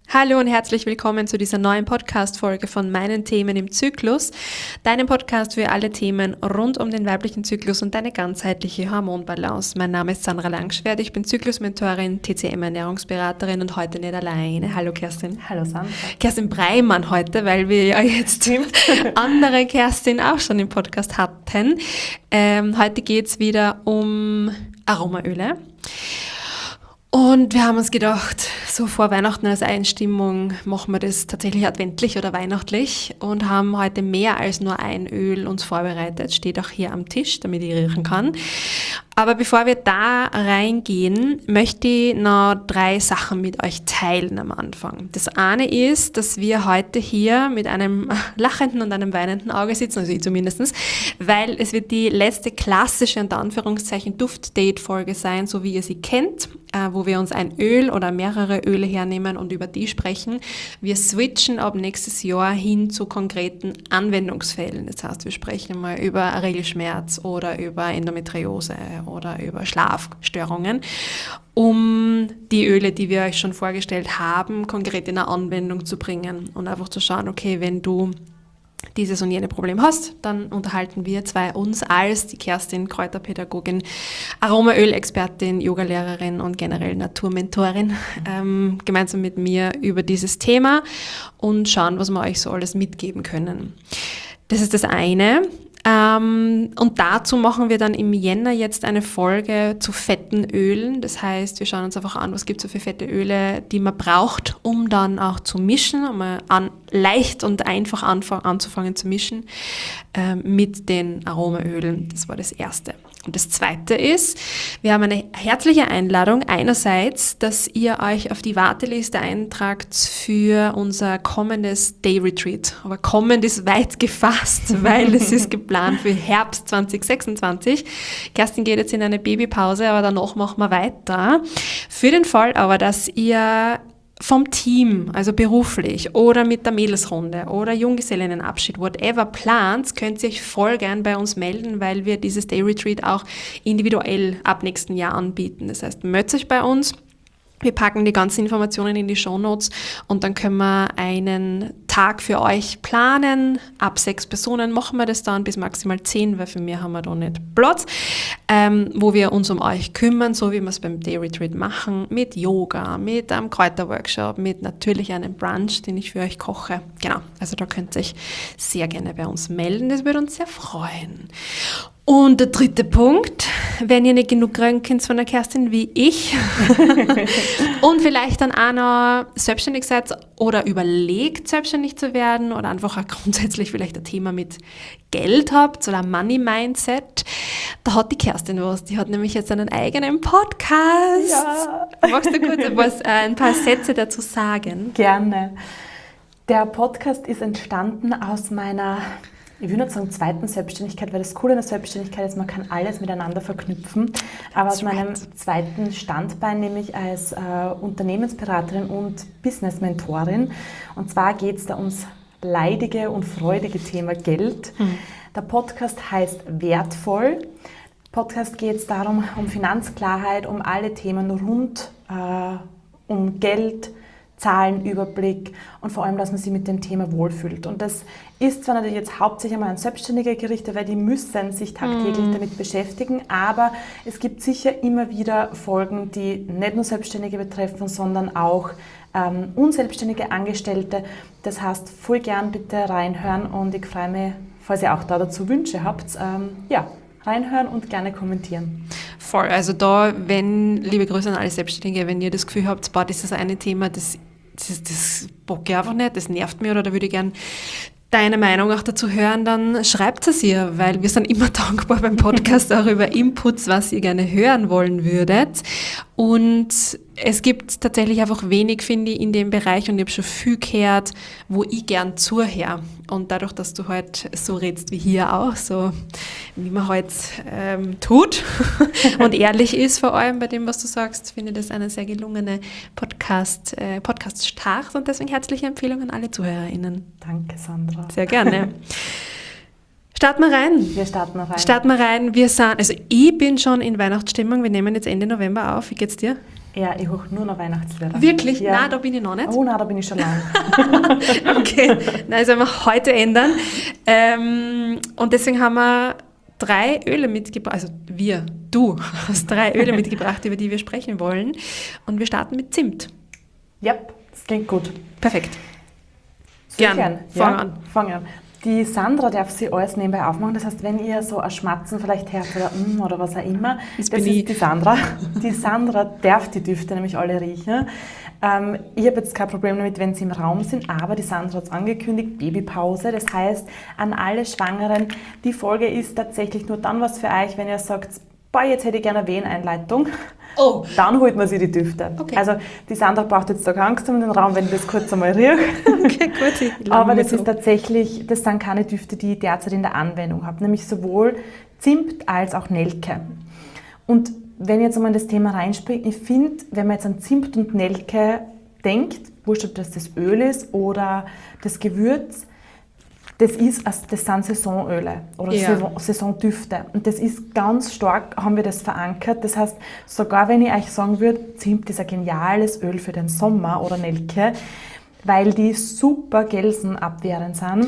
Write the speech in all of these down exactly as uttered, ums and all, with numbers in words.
Hallo und herzlich willkommen zu dieser neuen Podcast-Folge von Meinen Themen im Zyklus, deinem Podcast für alle Themen rund um den weiblichen Zyklus und deine ganzheitliche Hormonbalance. Mein Name ist Sandra Langschwert, ich bin Zyklusmentorin, T C M-Ernährungsberaterin und heute nicht alleine. Hallo Kerstin. Hallo Sandra. Kerstin Breimann heute, weil wir ja jetzt andere Kerstin auch schon im Podcast hatten. Ähm, heute geht es wieder um Aromaöle. Und wir haben uns gedacht, so vor Weihnachten als Einstimmung machen wir das tatsächlich adventlich oder weihnachtlich und haben heute mehr als nur ein Öl uns vorbereitet. Steht auch hier am Tisch, damit ich riechen kann. Aber bevor wir da reingehen, möchte ich noch drei Sachen mit euch teilen am Anfang. Das eine ist, dass wir heute hier mit einem lachenden und einem weinenden Auge sitzen, also ich zumindest, weil es wird die letzte klassische, unter Anführungszeichen, Duft-Date-Folge sein, so wie ihr sie kennt, wo wir uns ein Öl oder mehrere Öle hernehmen und über die sprechen. Wir switchen ab nächstes Jahr hin zu konkreten Anwendungsfällen. Das heißt, wir sprechen mal über Regelschmerz oder über Endometriose oder über Schlafstörungen, um die Öle, die wir euch schon vorgestellt haben, konkret in eine Anwendung zu bringen und einfach zu schauen, okay, wenn du dieses und jene Problem hast, dann unterhalten wir zwei uns als die Kerstin, Kräuterpädagogin, Aromaöl-Expertin, Yogalehrerin und generell Naturmentorin, ähm, gemeinsam mit mir über dieses Thema und schauen, was wir euch so alles mitgeben können. Das ist das eine. Ähm, und dazu machen wir dann im Jänner jetzt eine Folge zu fetten Ölen. Das heißt, wir schauen uns einfach an, was gibt es so für fette Öle, die man braucht, um dann auch zu mischen, um an, leicht und einfach anfang, anzufangen zu mischen äh, mit den Aromaölen. Das war das Erste. Und das Zweite ist, wir haben eine herzliche Einladung einerseits, dass ihr euch auf die Warteliste eintragt für unser kommendes Day Retreat. Aber kommend ist weit gefasst, weil es ist geplant für Herbst zwanzig sechsundzwanzig. Kerstin geht jetzt in eine Babypause, aber danach machen wir weiter. Für den Fall aber, dass ihr vom Team, also beruflich oder mit der Mädelsrunde oder Junggesellinnenabschied, whatever plant, könnt ihr euch voll gern bei uns melden, weil wir dieses Day Retreat auch individuell ab nächsten Jahr anbieten. Das heißt, meldet euch bei uns. Wir packen die ganzen Informationen in die Shownotes und dann können wir einen Tag für euch planen. Ab sechs Personen machen wir das dann bis maximal zehn, weil für mehr haben wir da nicht Platz, ähm, wo wir uns um euch kümmern, so wie wir es beim Day Retreat machen, mit Yoga, mit einem Kräuterworkshop, mit natürlich einem Brunch, den ich für euch koche. Genau, also da könnt ihr euch sehr gerne bei uns melden, das würde uns sehr freuen. Und der dritte Punkt, wenn ihr nicht genug kriegen könnt von der Kerstin wie ich und vielleicht dann auch noch selbstständig seid oder überlegt, selbstständig zu werden oder einfach auch grundsätzlich vielleicht ein Thema mit Geld habt oder Money-Mindset, da hat die Kerstin was. Die hat nämlich jetzt einen eigenen Podcast. Ja. Magst du kurz was, äh, ein paar Sätze dazu sagen? Gerne. Der Podcast ist entstanden aus meiner, ich will nicht sagen zweiten Selbstständigkeit, weil das Coole an der Selbstständigkeit ist, man kann alles miteinander verknüpfen, aber aus meinem zweiten Standbein, nämlich als äh, Unternehmensberaterin und Business-Mentorin. Und zwar geht es da ums leidige und freudige Thema Geld. Hm. Der Podcast heißt Wertvoll. Podcast geht es darum, um Finanzklarheit, um alle Themen rund äh, um Geld, Zahlenüberblick und vor allem, dass man sich mit dem Thema wohlfühlt. Und das ist zwar natürlich jetzt hauptsächlich einmal an Selbstständige gerichtet, weil die müssen sich tagtäglich mm. damit beschäftigen, aber es gibt sicher immer wieder Folgen, die nicht nur Selbstständige betreffen, sondern auch ähm, unselbstständige Angestellte. Das heißt, voll gern bitte reinhören und ich freue mich, falls ihr auch da dazu Wünsche habt, ähm, ja, reinhören und gerne kommentieren. Voll, also da, wenn, liebe Grüße an alle Selbstständige, wenn ihr das Gefühl habt, boah, das ist eine Thema, das, das, das bock ich einfach nicht, das nervt mich oder da würde ich gerne deine Meinung auch dazu hören, dann schreibt es ihr, weil wir sind immer dankbar beim Podcast auch über Inputs, was ihr gerne hören wollen würdet. Und es gibt tatsächlich einfach wenig, finde ich, in dem Bereich und ich habe schon viel gehört, wo ich gern zuhöre. Und dadurch, dass du halt so redest wie hier auch, so wie man halt ähm, tut und ehrlich ist vor allem bei dem, was du sagst, finde ich das eine sehr gelungene Podcast, äh, Podcast-Start und deswegen herzliche Empfehlung an alle ZuhörerInnen. Danke, Sandra. Sehr gerne. Starten wir rein. Wir starten rein. Starten wir rein. Wir sind, also ich bin schon in Weihnachtsstimmung. Wir nehmen jetzt Ende November auf. Wie geht's dir? Ja, ich höre nur noch Weihnachtslieder. Wirklich? Ja. Nein, da bin ich noch nicht. Oh nein, da bin ich schon lang. Okay, nein, das werden wir heute ändern. Ähm, und deswegen haben wir drei Öle mitgebracht, also wir, du hast drei Öle mitgebracht, über die wir sprechen wollen. Und wir starten mit Zimt. Ja, das klingt gut. Perfekt. Sehr Gern, gern. fang ja, an. Fang an. Die Sandra darf sie alles nebenbei aufmachen. Das heißt, wenn ihr so ein Schmatzen vielleicht hört oder mm oder was auch immer, Das das, bin ist ich. die Sandra. Die Sandra darf die Düfte nämlich alle riechen. Ähm, ich habe jetzt kein Problem damit, wenn sie im Raum sind, aber die Sandra hat es angekündigt, Babypause. Das heißt, an alle Schwangeren, die Folge ist tatsächlich nur dann was für euch, wenn ihr sagt, boah, jetzt hätte ich gerne eine Weheneinleitung. Oh. Dann holt man sich die Düfte. Okay. Also die Sandra braucht jetzt da keine Angst um den Raum, wenn ich das kurz einmal rieche. Okay, gut. ich Aber lerne das mich ist so. tatsächlich, das sind keine Düfte, die ich derzeit in der Anwendung habe, nämlich sowohl Zimt als auch Nelke. Und wenn ich jetzt einmal in das Thema reinspringe, ich finde, wenn man jetzt an Zimt und Nelke denkt, wurscht, ob das das Öl ist oder das Gewürz, das, ist, also das sind Saisonöle oder Ja. Saison, Saisondüfte. Und das ist ganz stark, haben wir das verankert. Das heißt, sogar wenn ich euch sagen würde, Zimt ist ein geniales Öl für den Sommer oder Nelke, weil die super gelsenabwehrend sind.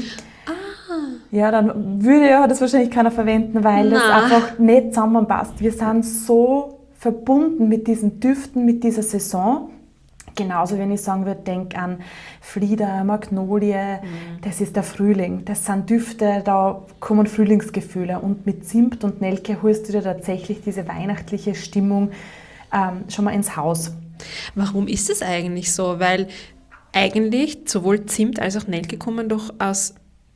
Ja, dann würde ja das wahrscheinlich keiner verwenden, weil das Na. einfach nicht zusammenpasst. Wir sind so verbunden mit diesen Düften, mit dieser Saison. Genauso, wenn ich sagen würde, denk an Flieder, Magnolie, das ist der Frühling. Das sind Düfte, da kommen Frühlingsgefühle. Und mit Zimt und Nelke holst du dir tatsächlich diese weihnachtliche Stimmung ähm, schon mal ins Haus. Warum ist es eigentlich so? Weil eigentlich sowohl Zimt als auch Nelke kommen doch aus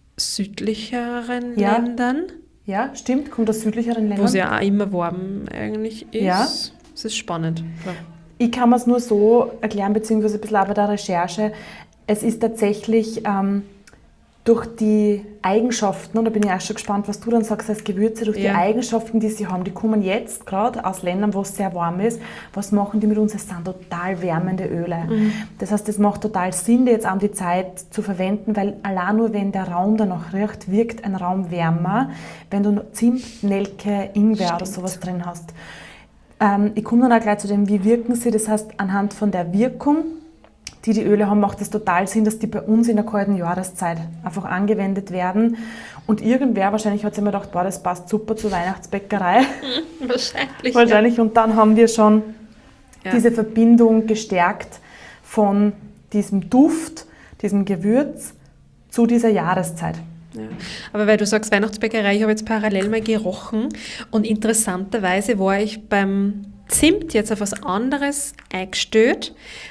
südlicheren Ja. Ländern, Ja, stimmt, kommt aus südlicheren wo Ländern. es ja auch immer warm eigentlich ist. Ja. Das ist spannend. Ja. Ich kann mir es nur so erklären, beziehungsweise ein bisschen auch bei der Recherche. Es ist tatsächlich ähm, durch die Eigenschaften, und da bin ich auch schon gespannt, was du dann sagst als Gewürze, durch Ja. die Eigenschaften, die sie haben, die kommen jetzt gerade aus Ländern, wo es sehr warm ist. Was machen die mit uns? Es sind total wärmende Öle. Das heißt, es macht total Sinn, die jetzt an die Zeit zu verwenden, weil allein nur, wenn der Raum danach riecht, wirkt ein Raum wärmer, wenn du Zimt, Nelke, Ingwer oder sowas drin hast. Ähm, ich komme dann auch gleich zu dem, wie wirken sie. Das heißt, anhand von der Wirkung, die die Öle haben, macht es total Sinn, dass die bei uns in der kalten Jahreszeit einfach angewendet werden. Und irgendwer wahrscheinlich hat sich immer gedacht, boah, das passt super zur Weihnachtsbäckerei. Wahrscheinlich. wahrscheinlich. Und dann haben wir schon Ja. diese Verbindung gestärkt von diesem Duft, diesem Gewürz zu dieser Jahreszeit. Ja. Aber weil du sagst Weihnachtsbäckerei, ich habe jetzt parallel mal gerochen und interessanterweise war ich beim Zimt jetzt auf was anderes eingestellt,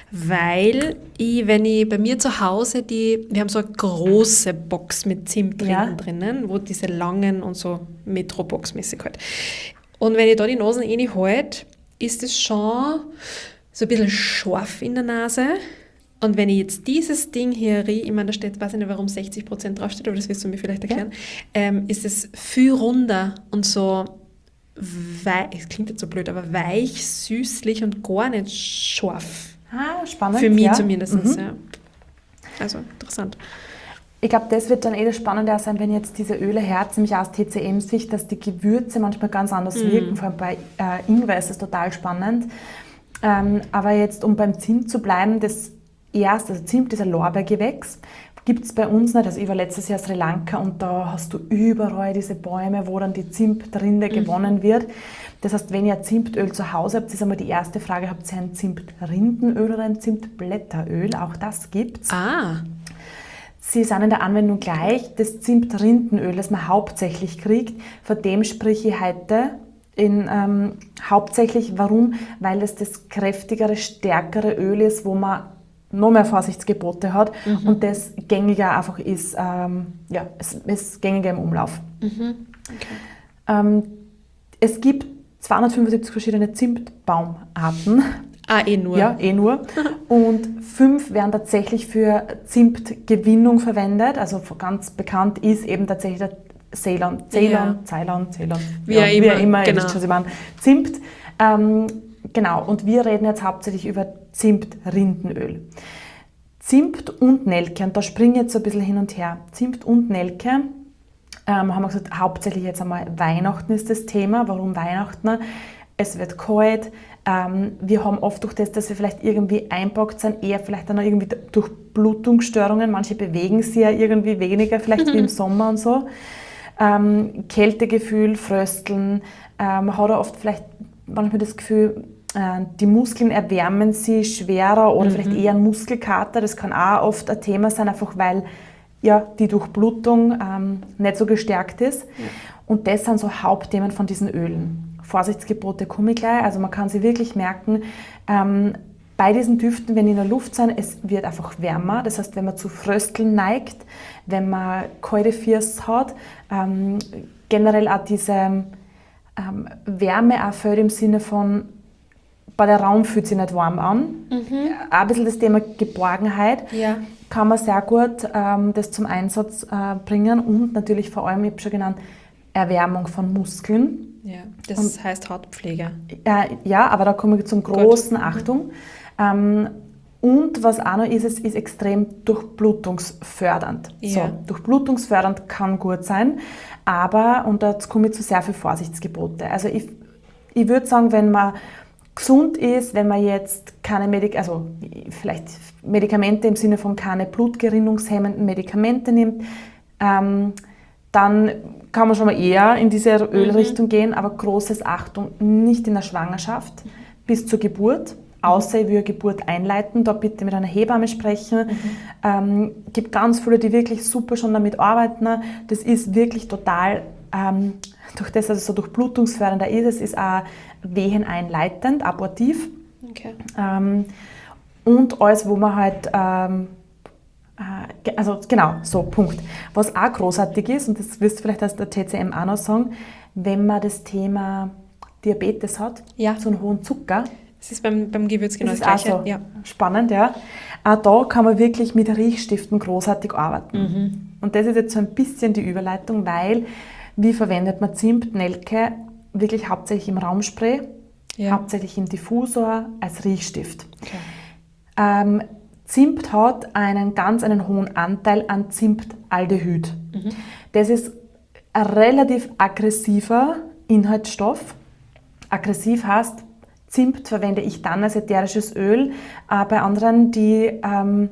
weil ich, wenn ich bei mir zu Hause die, wir haben so eine große Box mit Zimtringen Ja. drinnen, wo diese langen und so Metro-Box-mäßig halt. Und wenn ich da die Nasen reinhalte, ist es schon so ein bisschen scharf in der Nase. Und wenn ich jetzt dieses Ding hier rieche, ich meine, da steht, weiß ich nicht, warum sechzig Prozent draufsteht, aber das wirst du mir vielleicht erklären, ähm, ist es viel runder und so, wei- es klingt jetzt so blöd, aber weich, süßlich und gar nicht scharf. Ah, spannend. Für mich ja. zumindest. Mhm. Ja. Also interessant. Ich glaube, das wird dann eh das Spannende auch sein, wenn jetzt diese Öle herz, nämlich aus T C M-Sicht, dass die Gewürze manchmal ganz anders wirken. Vor allem bei äh, Ingwer ist das total spannend. Ähm, aber jetzt, um beim Zimt zu bleiben, das erste, also Zimt ist ein Lorbeergewächs, gibt es bei uns nicht. Also ich war letztes Jahr Sri Lanka und da hast du überall diese Bäume, wo dann die Zimtrinde mhm. gewonnen wird. Das heißt, wenn ihr ein Zimtöl zu Hause habt, ist einmal die erste Frage, habt ihr ein Zimtrindenöl oder ein Zimtblätteröl? Auch das gibt's. Ah, Sie sind in der Anwendung gleich. Das Zimtrindenöl, das man hauptsächlich kriegt, von dem spreche ich heute in, ähm, hauptsächlich. Warum? Weil es das kräftigere, stärkere Öl ist, wo man noch mehr Vorsichtsgebote hat mhm. und das gängiger einfach ist, ähm, ja, es ist gängiger im Umlauf. mhm. Okay. Ähm, es gibt zweihundertfünfundsiebzig verschiedene Zimtbaumarten. Ah, eh nur. Ja, eh nur. Und fünf werden tatsächlich für Zimtgewinnung verwendet. Also ganz bekannt ist eben tatsächlich der Ceylon. Ceylon, Ja. Ceylon, Ceylon. Wie ja, auch wie immer, auch immer, ihr genau. wisst schon, Sie meinen. Zimt. Ähm, genau, und wir reden jetzt hauptsächlich über Zimtrindenöl. Zimt und Nelke, und da springe ich jetzt so ein bisschen hin und her. Zimt und Nelke, ähm, haben wir gesagt, hauptsächlich jetzt einmal Weihnachten ist das Thema. Warum Weihnachten? Es wird kalt, Ähm, wir haben oft durch das, dass wir vielleicht irgendwie einpackt sind, eher vielleicht dann auch irgendwie durch Blutungsstörungen. Manche bewegen sich ja irgendwie weniger, vielleicht wie im Sommer und so. Ähm, Kältegefühl, Frösteln. Ähm, man hat auch oft vielleicht manchmal das Gefühl, äh, die Muskeln erwärmen sich schwerer oder mhm. vielleicht eher ein Muskelkater. Das kann auch oft ein Thema sein, einfach weil ja, die Durchblutung ähm, nicht so gestärkt ist. Ja. Und das sind so Hauptthemen von diesen Ölen. Vorsichtsgebote komme ich gleich. Also man kann sich wirklich merken, ähm, bei diesen Düften, wenn die in der Luft sind, es wird einfach wärmer. Das heißt, wenn man zu Frösteln neigt, wenn man kalte Füße hat, ähm, generell auch diese ähm, Wärme auch fällt im Sinne von, bei der Raum fühlt sich nicht warm an. Mhm. Auch ein bisschen das Thema Geborgenheit. Ja. Kann man sehr gut ähm, das zum Einsatz äh, bringen und natürlich vor allem, ich habe schon genannt, Erwärmung von Muskeln. Ja, das und, heißt Hautpflege. Äh, ja, aber da komme ich zum großen Gott. Achtung. Ähm, und was auch noch ist, es ist extrem durchblutungsfördernd. Ja. So, durchblutungsfördernd kann gut sein, aber, und jetzt komme ich zu sehr viel Vorsichtsgebote. Also ich, ich würde sagen, wenn man gesund ist, wenn man jetzt keine Medik- also vielleicht Medikamente im Sinne von keine blutgerinnungshemmenden Medikamente nimmt, ähm, dann kann man schon mal eher in diese Ölrichtung mhm. gehen, aber großes Achtung, nicht in der Schwangerschaft mhm. bis zur Geburt, außer ich will eine Geburt einleiten, da bitte mit einer Hebamme sprechen. Es mhm. ähm, gibt ganz viele, die wirklich super schon damit arbeiten. Das ist wirklich total, ähm, durch das, dass es so durchblutungsfördernder ist, es ist auch weheneinleitend, abortiv. Okay. Ähm, und alles, wo man halt... Ähm, Also genau, so, Punkt. Was auch großartig ist, und das wirst du vielleicht aus der T C M auch noch sagen, wenn man das Thema Diabetes hat, ja. so einen hohen Zucker. Das ist beim, beim Gewürz genau das, das Gleiche. Auch so ja. Spannend, ja. Auch da kann man wirklich mit Riechstiften großartig arbeiten. Mhm. Und das ist jetzt so ein bisschen die Überleitung, weil, wie verwendet man Zimt, Nelke, wirklich hauptsächlich im Raumspray, ja. hauptsächlich im Diffusor, als Riechstift. Okay. Ähm, Zimt hat einen ganz einen hohen Anteil an Zimtaldehyd. Mhm. Das ist ein relativ aggressiver Inhaltsstoff. Aggressiv heißt, Zimt verwende ich dann als ätherisches Öl. Äh, bei anderen, die, ähm,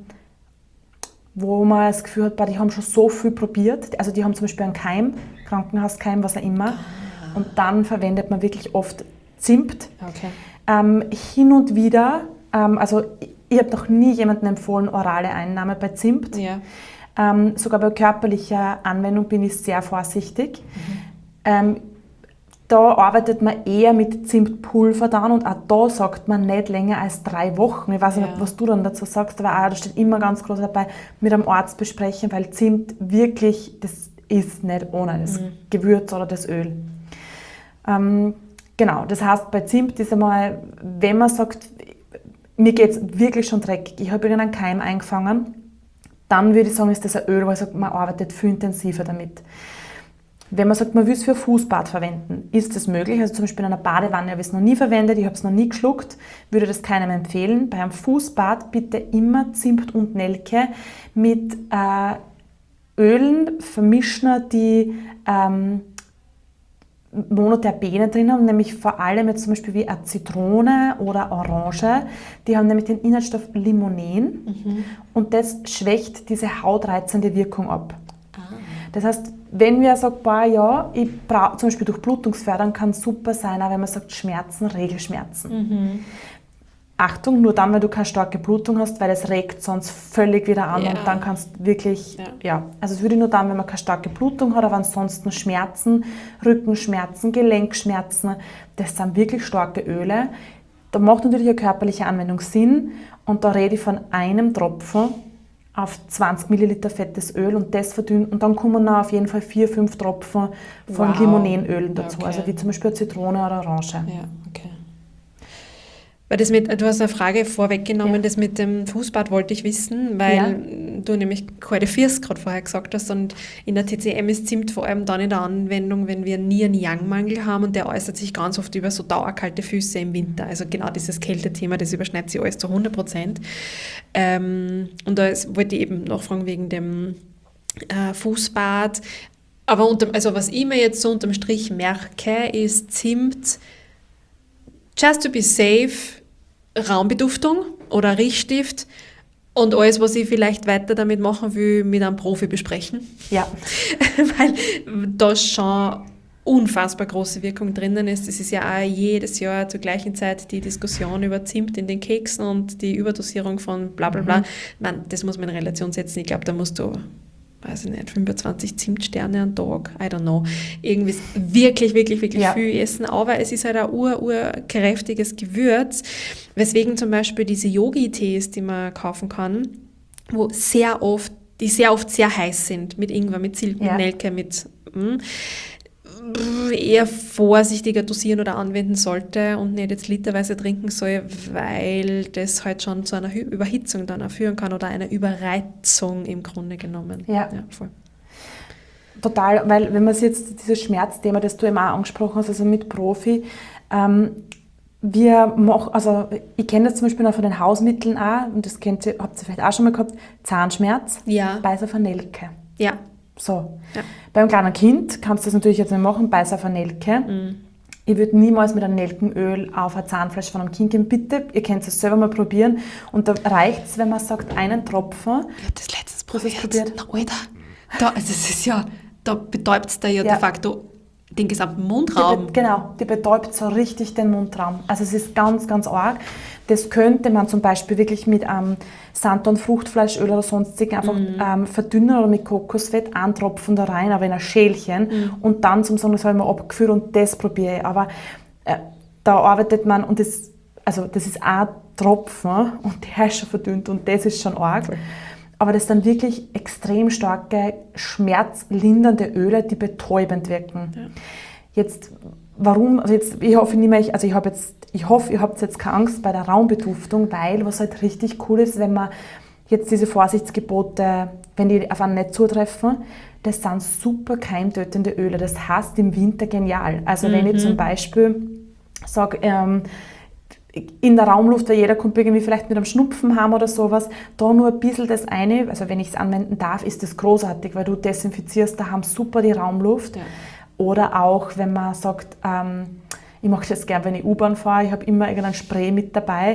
wo man das Gefühl hat, die haben schon so viel probiert. Also die haben zum Beispiel einen Keim, Krankenhauskeim, was auch immer. Ah. Und dann verwendet man wirklich oft Zimt. Okay. Ähm, hin und wieder, ähm, also ich habe noch nie jemandem empfohlen, orale Einnahme bei Zimt. Ja. Ähm, sogar bei körperlicher Anwendung bin ich sehr vorsichtig. Mhm. Ähm, da arbeitet man eher mit Zimtpulver dann und auch da sagt man nicht länger als drei Wochen. Ich weiß ja. nicht, was du dann dazu sagst, aber auch, da steht immer ganz groß dabei, mit einem Arzt besprechen, weil Zimt wirklich, das ist nicht ohne das mhm. Gewürz oder das Öl. Ähm, genau, das heißt, bei Zimt ist einmal, wenn man sagt, mir geht es wirklich schon dreckig, ich habe irgendeinen Keim eingefangen, dann würde ich sagen, ist das ein Öl, weil man arbeitet viel intensiver damit. Wenn man sagt, man will es für ein Fußbad verwenden, ist das möglich. Also zum Beispiel in einer Badewanne habe ich es noch nie verwendet, ich habe es noch nie geschluckt, würde das keinem empfehlen. Bei einem Fußbad bitte immer Zimt und Nelke mit äh, Ölen vermischen, die ähm, Monoterpene drin haben, nämlich vor allem jetzt zum Beispiel wie eine Zitrone oder Orange. Die haben nämlich den Inhaltsstoff Limonen mhm. und das schwächt diese hautreizende Wirkung ab. Ah. Das heißt, wenn wir sagen, boah, ja, ich brauche zum Beispiel Durchblutungsfördern, kann super sein, auch wenn man sagt Schmerzen, Regelschmerzen. Mhm. Achtung, nur dann, wenn du keine starke Blutung hast, weil es regt sonst völlig wieder an ja. und dann kannst du wirklich, ja. ja, also es würde nur dann, wenn man keine starke Blutung hat, aber ansonsten Schmerzen, Rückenschmerzen, Gelenkschmerzen, das sind wirklich starke Öle. Da macht natürlich eine körperliche Anwendung Sinn und da rede ich von einem Tropfen auf zwanzig Milliliter fettes Öl und das verdünnen und dann kommen noch auf jeden Fall vier, fünf Tropfen von wow. Limonenölen dazu, okay. also wie zum Beispiel Zitrone oder Orange. Ja, okay. Weil das mit, du hast eine Frage vorweggenommen, ja. das mit dem Fußbad wollte ich wissen, weil ja. du nämlich kalte Füße gerade vorher gesagt hast und in der T C M ist Zimt vor allem dann in der Anwendung, wenn wir einen Yin-Yang-Mangel haben und der äußert sich ganz oft über so dauerkalte Füße im Winter. Also genau dieses Kältethema, das überschneidet sich alles zu hundert Prozent. Ähm, und da ist, wollte ich eben nachfragen wegen dem äh, Fußbad. Aber unter, also was ich mir jetzt so unterm Strich merke, ist Zimt just to be safe, Raumbeduftung oder Riechstift und alles, was ich vielleicht weiter damit machen will, mit einem Profi besprechen. Ja. Weil da schon unfassbar große Wirkung drinnen ist. Es ist ja auch jedes Jahr zur gleichen Zeit die Diskussion über Zimt in den Keksen und die Überdosierung von bla bla bla. Mhm. Man, das muss man in Relation setzen. Ich glaube, da musst du, weiß ich nicht, fünfundzwanzig Zimtsterne am Tag, I don't know, irgendwie wirklich, wirklich, wirklich ja. viel essen. Aber es ist halt ein ur, ur kräftiges Gewürz, weswegen zum Beispiel diese Yogi-Tees, die man kaufen kann, wo sehr oft, die sehr oft sehr heiß sind, mit Ingwer, mit Zimt, ja. mit Nelke, mit mh, eher vorsichtiger dosieren oder anwenden sollte und nicht jetzt literweise trinken soll, weil das halt schon zu einer Überhitzung dann auch führen kann oder einer Überreizung im Grunde genommen. Ja, ja voll. Total, weil wenn man sich jetzt dieses Schmerzthema, das du eben auch angesprochen hast, also mit Profi, ähm, wir machen, also ich kenne das zum Beispiel noch von den Hausmitteln auch, und das kennt ihr, habt ihr vielleicht auch schon mal gehabt, Zahnschmerz, ja. Beiß auf eine Nelke. Ja. So. Ja. Beim kleinen Kind kannst du das natürlich jetzt nicht machen, Beiß auf eine Nelke. Mm. Ich würde niemals mit einem Nelkenöl auf ein Zahnfleisch von einem Kind gehen. Bitte, ihr könnt es selber mal probieren. Und da reicht es, wenn man sagt, einen Tropfen. Ich habe das letztens probiert. probiert. Na, Alter, da, also das ist ja, da betäubt es da ja, ja de facto den gesamten Mundraum. Die, genau, die betäubt so richtig den Mundraum. Also es ist ganz, ganz arg. Das könnte man zum Beispiel wirklich mit ähm, Sanddorn-Fruchtfleischöl oder sonstigen einfach mm. ähm, verdünnen oder mit Kokosfett, einen Tropfen da rein, aber in ein Schälchen mm. und dann zum Sagen, das habe ich mal abgeführt und das probiere ich. Aber äh, da arbeitet man und das, also das ist ein Tropfen und der ist schon verdünnt und das ist schon arg. Cool. Aber das sind wirklich extrem starke, schmerzlindernde Öle, die betäubend wirken. Ja. Jetzt, warum, also jetzt, ich hoffe nicht mehr, also ich habe jetzt, ich hoffe, ihr habt jetzt keine Angst bei der Raumbeduftung, weil was halt richtig cool ist, wenn man jetzt diese Vorsichtsgebote, wenn die auf einen nicht zutreffen, das sind super keimtötende Öle. Das heißt im Winter genial. Also mhm. wenn ich zum Beispiel sage, ähm, in der Raumluft, weil jeder kommt irgendwie vielleicht mit einem Schnupfen haben oder sowas, da nur ein bisschen das eine, also wenn ich es anwenden darf, ist das großartig, weil du desinfizierst daheim super die Raumluft. Ja. Oder auch, wenn man sagt, ähm, ich mache das gerne, wenn ich U-Bahn fahre, ich habe immer irgendein Spray mit dabei.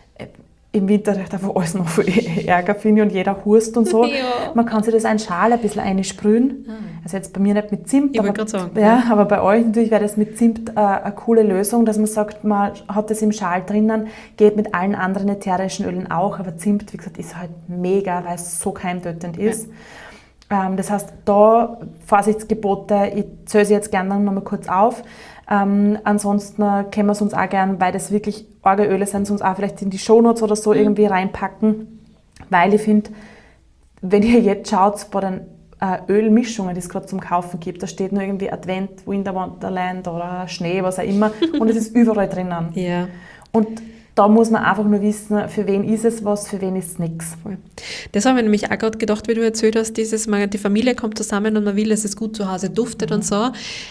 Im Winter reicht einfach alles noch viel Ärger, finde ich, und jeder hust und so. Ja. Man kann sich das in Schal ein bisschen einsprühen. Ah. Also jetzt bei mir nicht mit Zimt, ich aber, gerade sagen, ja, ja. aber bei euch natürlich wäre das mit Zimt äh, eine coole Lösung, dass man sagt, man hat das im Schal drinnen, geht mit allen anderen ätherischen Ölen auch, aber Zimt, wie gesagt, ist halt mega, weil es so keimtötend ist. Ja. Ähm, das heißt, da Vorsichtsgebote, ich zähle sie jetzt gerne noch mal kurz auf. Ähm, ansonsten können wir es uns auch gerne, weil das wirklich arge Öle sind, uns auch vielleicht in die Shownotes oder so mhm. irgendwie reinpacken, weil ich finde, wenn ihr jetzt schaut bei den äh, Ölmischungen, die es gerade zum Kaufen gibt, da steht nur irgendwie Advent, Winter Wonderland oder Schnee, was auch immer, und es ist überall drinnen. Ja. Und da muss man einfach nur wissen, für wen ist es was, für wen ist es nichts. Das habe ich nämlich auch gerade gedacht, wie du erzählt hast, dieses, man, die Familie kommt zusammen und man will, dass es gut zu Hause duftet mhm. und so.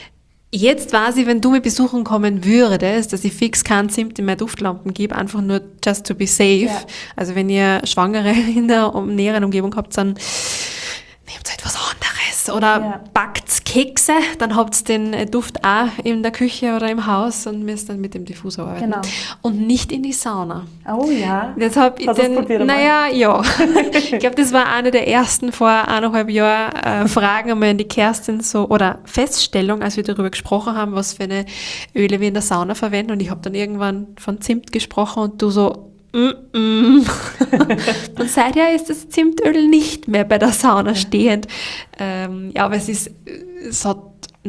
Jetzt weiß ich, wenn du mich besuchen kommen würdest, dass ich fix keinen Zimt in meine Duftlampen gebe, einfach nur just to be safe. Ja. Also wenn ihr Schwangere in der näheren Umgebung habt, dann nehmt halt was anderes. Oder ja. backt Kekse, dann habt ihr den Duft auch in der Küche oder im Haus und müsst dann mit dem Diffusor arbeiten. Genau. Und nicht in die Sauna. Oh ja. Jetzt hab ich den, naja, ja. Ich glaube, das war eine der ersten vor eineinhalb Jahren äh, Fragen einmal an die Kerstin so, oder Feststellung, als wir darüber gesprochen haben, was für eine Öle wir in der Sauna verwenden. Und ich habe dann irgendwann von Zimt gesprochen und du so, mm, mm. Und seither ist das Zimtöl nicht mehr bei der Sauna stehend. Ähm, ja, aber es ist, es hat,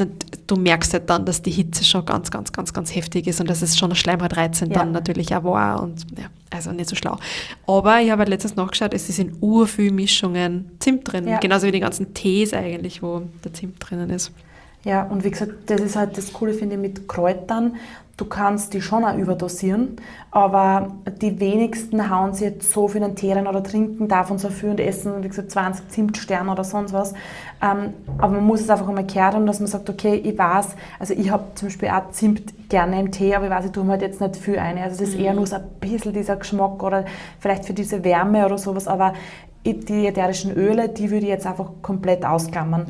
du merkst halt dann, dass die Hitze schon ganz, ganz, ganz, ganz heftig ist und dass es schon eine Schleimhautreizend ja. dann natürlich auch war und ja, also nicht so schlau. Aber ich habe halt letztens nachgeschaut, es ist in urviel Mischungen Zimt drin, ja. genauso wie die ganzen Tees eigentlich, wo der Zimt drinnen ist. Ja, und wie gesagt, das ist halt das Coole, finde ich, mit Kräutern. Du kannst die schon auch überdosieren, aber die wenigsten hauen sich jetzt so viel in den Tee rein oder trinken davon so viel und essen, wie gesagt, zwanzig Zimtsterne oder sonst was. Ähm, aber man muss es einfach einmal kehren, dass man sagt, okay, ich weiß, also ich habe zum Beispiel auch Zimt gerne im Tee, aber ich weiß, ich tue mir halt jetzt nicht viel ein. Also das ist mhm. eher nur so ein bisschen dieser Geschmack oder vielleicht für diese Wärme oder sowas, aber die ätherischen Öle, die würde ich jetzt einfach komplett ausklammern.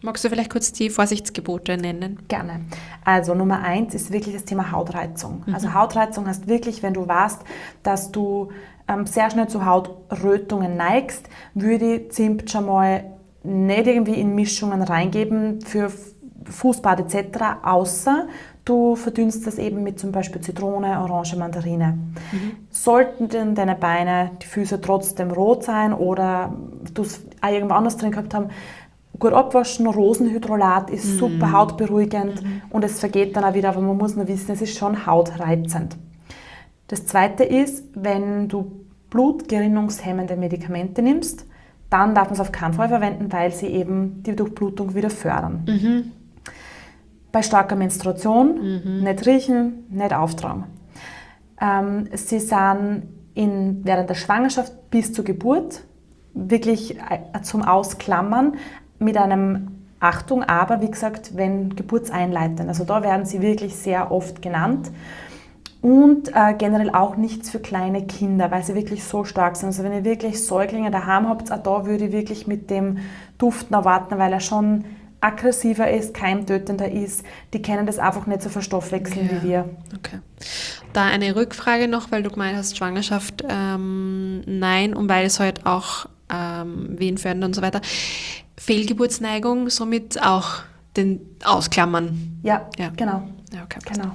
Magst du vielleicht kurz die Vorsichtsgebote nennen? Gerne. Also Nummer eins ist wirklich das Thema Hautreizung. Mhm. Also Hautreizung heißt wirklich, wenn du weißt, dass du ähm, sehr schnell zu Hautrötungen neigst, würde ich Zimt schon mal nicht irgendwie in Mischungen reingeben für Fußbad et cetera, außer du verdünnst das eben mit zum Beispiel Zitrone, Orange, Mandarine. Mhm. Sollten denn deine Beine, die Füße trotzdem rot sein oder du es auch irgendwo anders drin gehabt haben, gut abwaschen, Rosenhydrolat ist mhm. super hautberuhigend mhm. und es vergeht dann auch wieder, aber man muss nur wissen, es ist schon hautreizend. Das Zweite ist, wenn du blutgerinnungshemmende Medikamente nimmst, dann darf man es auf keinen Fall verwenden, weil sie eben die Durchblutung wieder fördern. Mhm. Bei starker Menstruation mhm. nicht riechen, nicht auftragen. Ähm, sie sind in, während der Schwangerschaft bis zur Geburt wirklich zum Ausklammern mit einem Achtung, aber wie gesagt, wenn geburtseinleitend. Also da werden sie wirklich sehr oft genannt. Und äh, generell auch nichts für kleine Kinder, weil sie wirklich so stark sind. Also wenn ihr wirklich Säuglinge daheim habt, auch da würde ich wirklich mit dem Duft noch warten, weil er schon aggressiver ist, keimtötender ist. Die können das einfach nicht so verstoffwechseln ja. wie wir. Okay. Da eine Rückfrage noch, weil du gemeint hast, Schwangerschaft, ähm, nein, und weil es halt auch ähm, Wehen fördern und so weiter. Fehlgeburtsneigung, somit auch den Ausklammern. Ja, ja. genau. Ja, okay. Genau.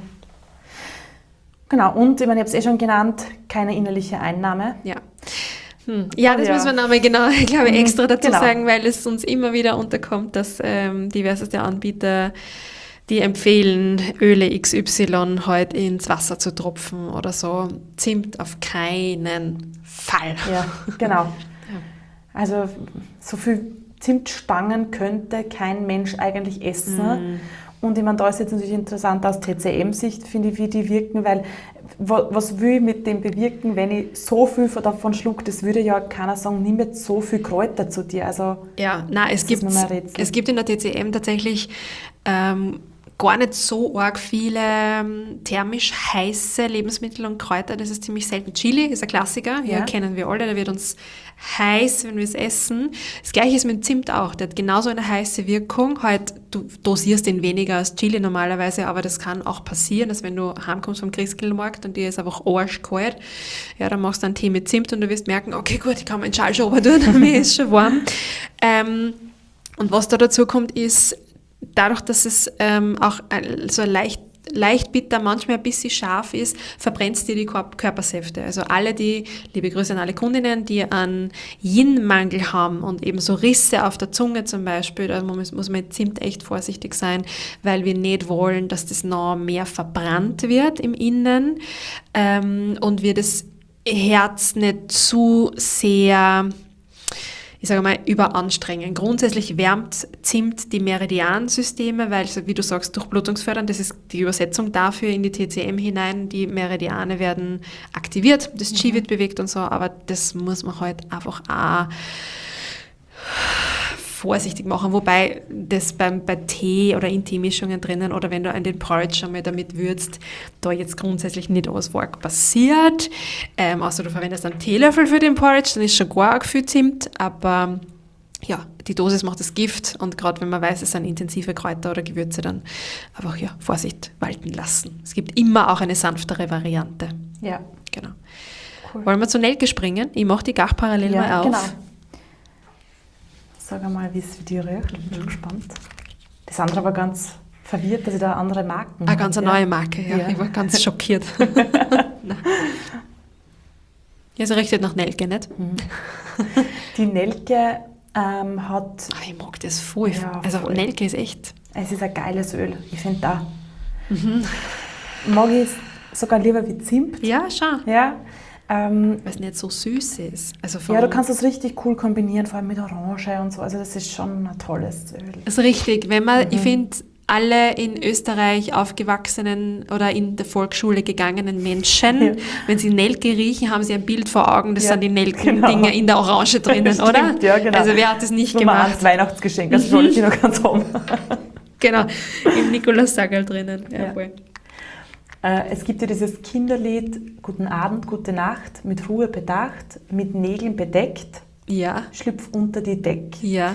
Genau, und ich meine, ich habe es eh schon genannt, keine innerliche Einnahme. Ja. Hm. Ja, das ja. müssen wir nochmal genau, ich glaube, extra dazu genau. sagen, weil es uns immer wieder unterkommt, dass ähm, diverseste Anbieter, die empfehlen, Öle X Y halt ins Wasser zu tropfen oder so. Zimt auf keinen Fall. Ja, genau. Ja. Also so viel Zimtstangen könnte kein Mensch eigentlich essen. Mm. Und ich meine, da ist jetzt natürlich interessant aus T C M-Sicht, finde ich, wie die wirken, weil was will ich mit dem bewirken, wenn ich so viel davon schlucke? Das würde ja keiner sagen, nimm jetzt so viel Kräuter zu dir. Also, ja, nein, es gibt, es gibt in der T C M tatsächlich ähm, gar nicht so arg viele ähm, thermisch heiße Lebensmittel und Kräuter. Das ist ziemlich selten. Chili ist ein Klassiker, ja, kennen wir alle, der wird uns heiß, wenn wir es essen. Das Gleiche ist mit Zimt auch. Der hat genauso eine heiße Wirkung. Halt, du dosierst den weniger als Chili normalerweise, aber das kann auch passieren, dass wenn du heimkommst vom Christkindlmarkt und dir ist einfach arschkalt, ja, dann machst du einen Tee mit Zimt und du wirst merken, okay, gut, ich kann meinen Schal schon runter tun, mir ist schon warm. Ähm, und was da dazu kommt, ist, dadurch, dass es ähm, auch so leicht, leicht bitter, manchmal ein bisschen scharf ist, verbrennt dir die Körpersäfte. Also alle die, liebe Grüße an alle Kundinnen, die einen Yin-Mangel haben und eben so Risse auf der Zunge zum Beispiel, da muss, muss man mit Zimt echt vorsichtig sein, weil wir nicht wollen, dass das noch mehr verbrannt wird im Innen ähm, und wir das Herz nicht zu sehr, ich sage mal, überanstrengen. Grundsätzlich wärmt Zimt die Meridiansysteme, weil, wie du sagst, durchblutungsfördernd, das ist die Übersetzung dafür in die T C M hinein, die Meridiane werden aktiviert, das Qi wird bewegt und so, aber das muss man halt einfach auch vorsichtig machen, wobei das beim, bei Tee oder in Teemischungen drinnen oder wenn du an den Porridge schon mal damit würzt, da jetzt grundsätzlich nicht alles arg passiert, ähm, außer du verwendest einen Teelöffel für den Porridge, dann ist schon gar arg viel Zimt, aber ja, die Dosis macht das Gift und gerade wenn man weiß, es sind intensive Kräuter oder Gewürze, dann einfach ja, Vorsicht walten lassen. Es gibt immer auch eine sanftere Variante. Ja. Genau. Cool. Wollen wir zu Nelke springen? Ich mache die Gach parallel ja, mal auf. Genau. Sag einmal, wie es für dich riecht. Ich bin gespannt. Die Sandra war ganz verwirrt, dass ich da andere Marken Eine ganz eine ja. neue Marke, ja. ja. Ich war ganz schockiert. Ja, sie riecht nach Nelke, nicht? Mhm. Die Nelke ähm, hat... Ach, ich mag das voll. Ja, also voll. Nelke ist echt... Es ist ein geiles Öl. Ich finde da. Mhm. Mag ich es sogar lieber wie Zimt. Ja, schon. Ja. Ähm, weil es nicht so süß ist. Also ja, du kannst das richtig cool kombinieren, vor allem mit Orange und so. Also das ist schon ein tolles Öl. Das ist richtig. Wenn man, mhm. ich finde, alle in Österreich aufgewachsenen oder in der Volksschule gegangenen Menschen, ja. wenn sie Nelke riechen, haben sie ein Bild vor Augen, das ja, sind die Nelken-Dinger genau. in der Orange drinnen, Stimmt, oder? Ja, genau. Also wer hat das nicht Nummer gemacht? Eins Weihnachtsgeschenk, also soll ich noch ganz haben. Genau, im Nikolaus-Sackerl drinnen. Ja, ja. Voll. Es gibt ja dieses Kinderlied Guten Abend, gute Nacht, mit Ruhe bedacht, mit Nägeln bedeckt, ja. schlüpf unter die Deck. Ja.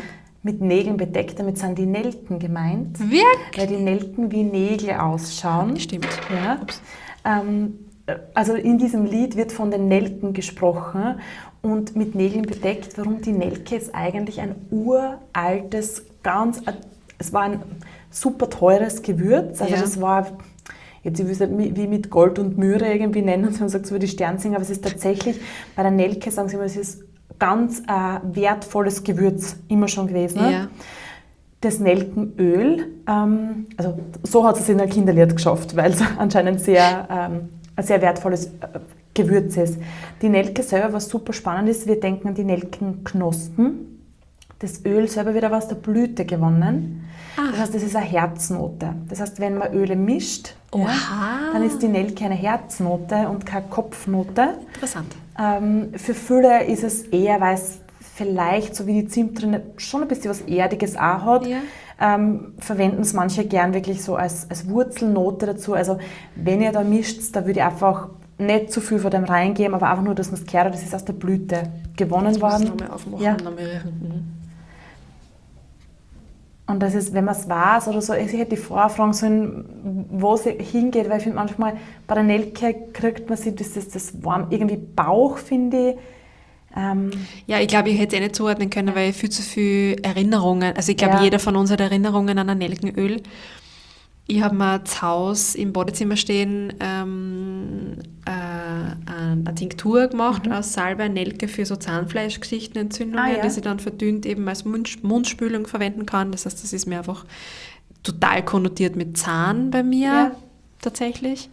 mit Nägeln bedeckt. Damit sind die Nelken gemeint. Wirklich? Weil die Nelken wie Nägel ausschauen. Stimmt. Ja. Ähm, also in diesem Lied wird von den Nelken gesprochen und mit Nägeln bedeckt. Warum? Die Nelke ist eigentlich ein uraltes, ganz, es war ein super teures Gewürz. Also ja. das war, jetzt ich will es wie mit Gold und Myrrhe irgendwie nennen, man sagt so wie die Sternsinger, aber es ist tatsächlich, bei der Nelke sagen sie immer, es ist ganz äh, wertvolles Gewürz immer schon gewesen. Ja. Das Nelkenöl, ähm, also so hat es in ein Kinderlied geschafft, weil es anscheinend sehr, ähm, ein sehr wertvolles äh, Gewürz ist. Die Nelke selber, was super spannend ist, wir denken an die Nelkenknospen. Das Öl selber wird aber aus der Blüte gewonnen. Ach. Das heißt, das ist eine Herznote. Das heißt, wenn man Öle mischt, ja, dann ist die Nelke eine Herznote und keine Kopfnote. Interessant. Ähm, für viele ist es eher, weil es vielleicht, so wie die Zimt drin, schon ein bisschen was Erdiges auch hat. Ja. Ähm, verwenden es manche gern wirklich so als, als Wurzelnote dazu. Also wenn ihr da mischt, da würde ich einfach nicht zu viel von dem reingeben, aber einfach nur, dass man es gehört, das ist aus der Blüte gewonnen worden. Ich muss nochmal aufmachen. Ja. Nochmal riechen. Und das ist, wenn man es weiß oder so, ich hätte die Frau fragen sollen, wo sie hingeht, weil ich finde manchmal, bei der Nelke kriegt man sich das, das, das warm, irgendwie Bauch, finde ich. Ähm, Ja, ich glaube, ich hätte es eh nicht zuordnen können, weil ich viel zu viele Erinnerungen, also ich glaube, Ja. jeder von uns hat Erinnerungen an ein Nelkenöl. Ich habe mir zu Hause im Badezimmer stehen ähm, äh, eine Tinktur gemacht aus Salbei, Nelke für so Zahnfleischgeschichten, Entzündungen, Ah, ja. die sie dann verdünnt eben als Mund, Mundspülung verwenden kann. Das heißt, das ist mir einfach total konnotiert mit Zahn bei mir Ja. tatsächlich.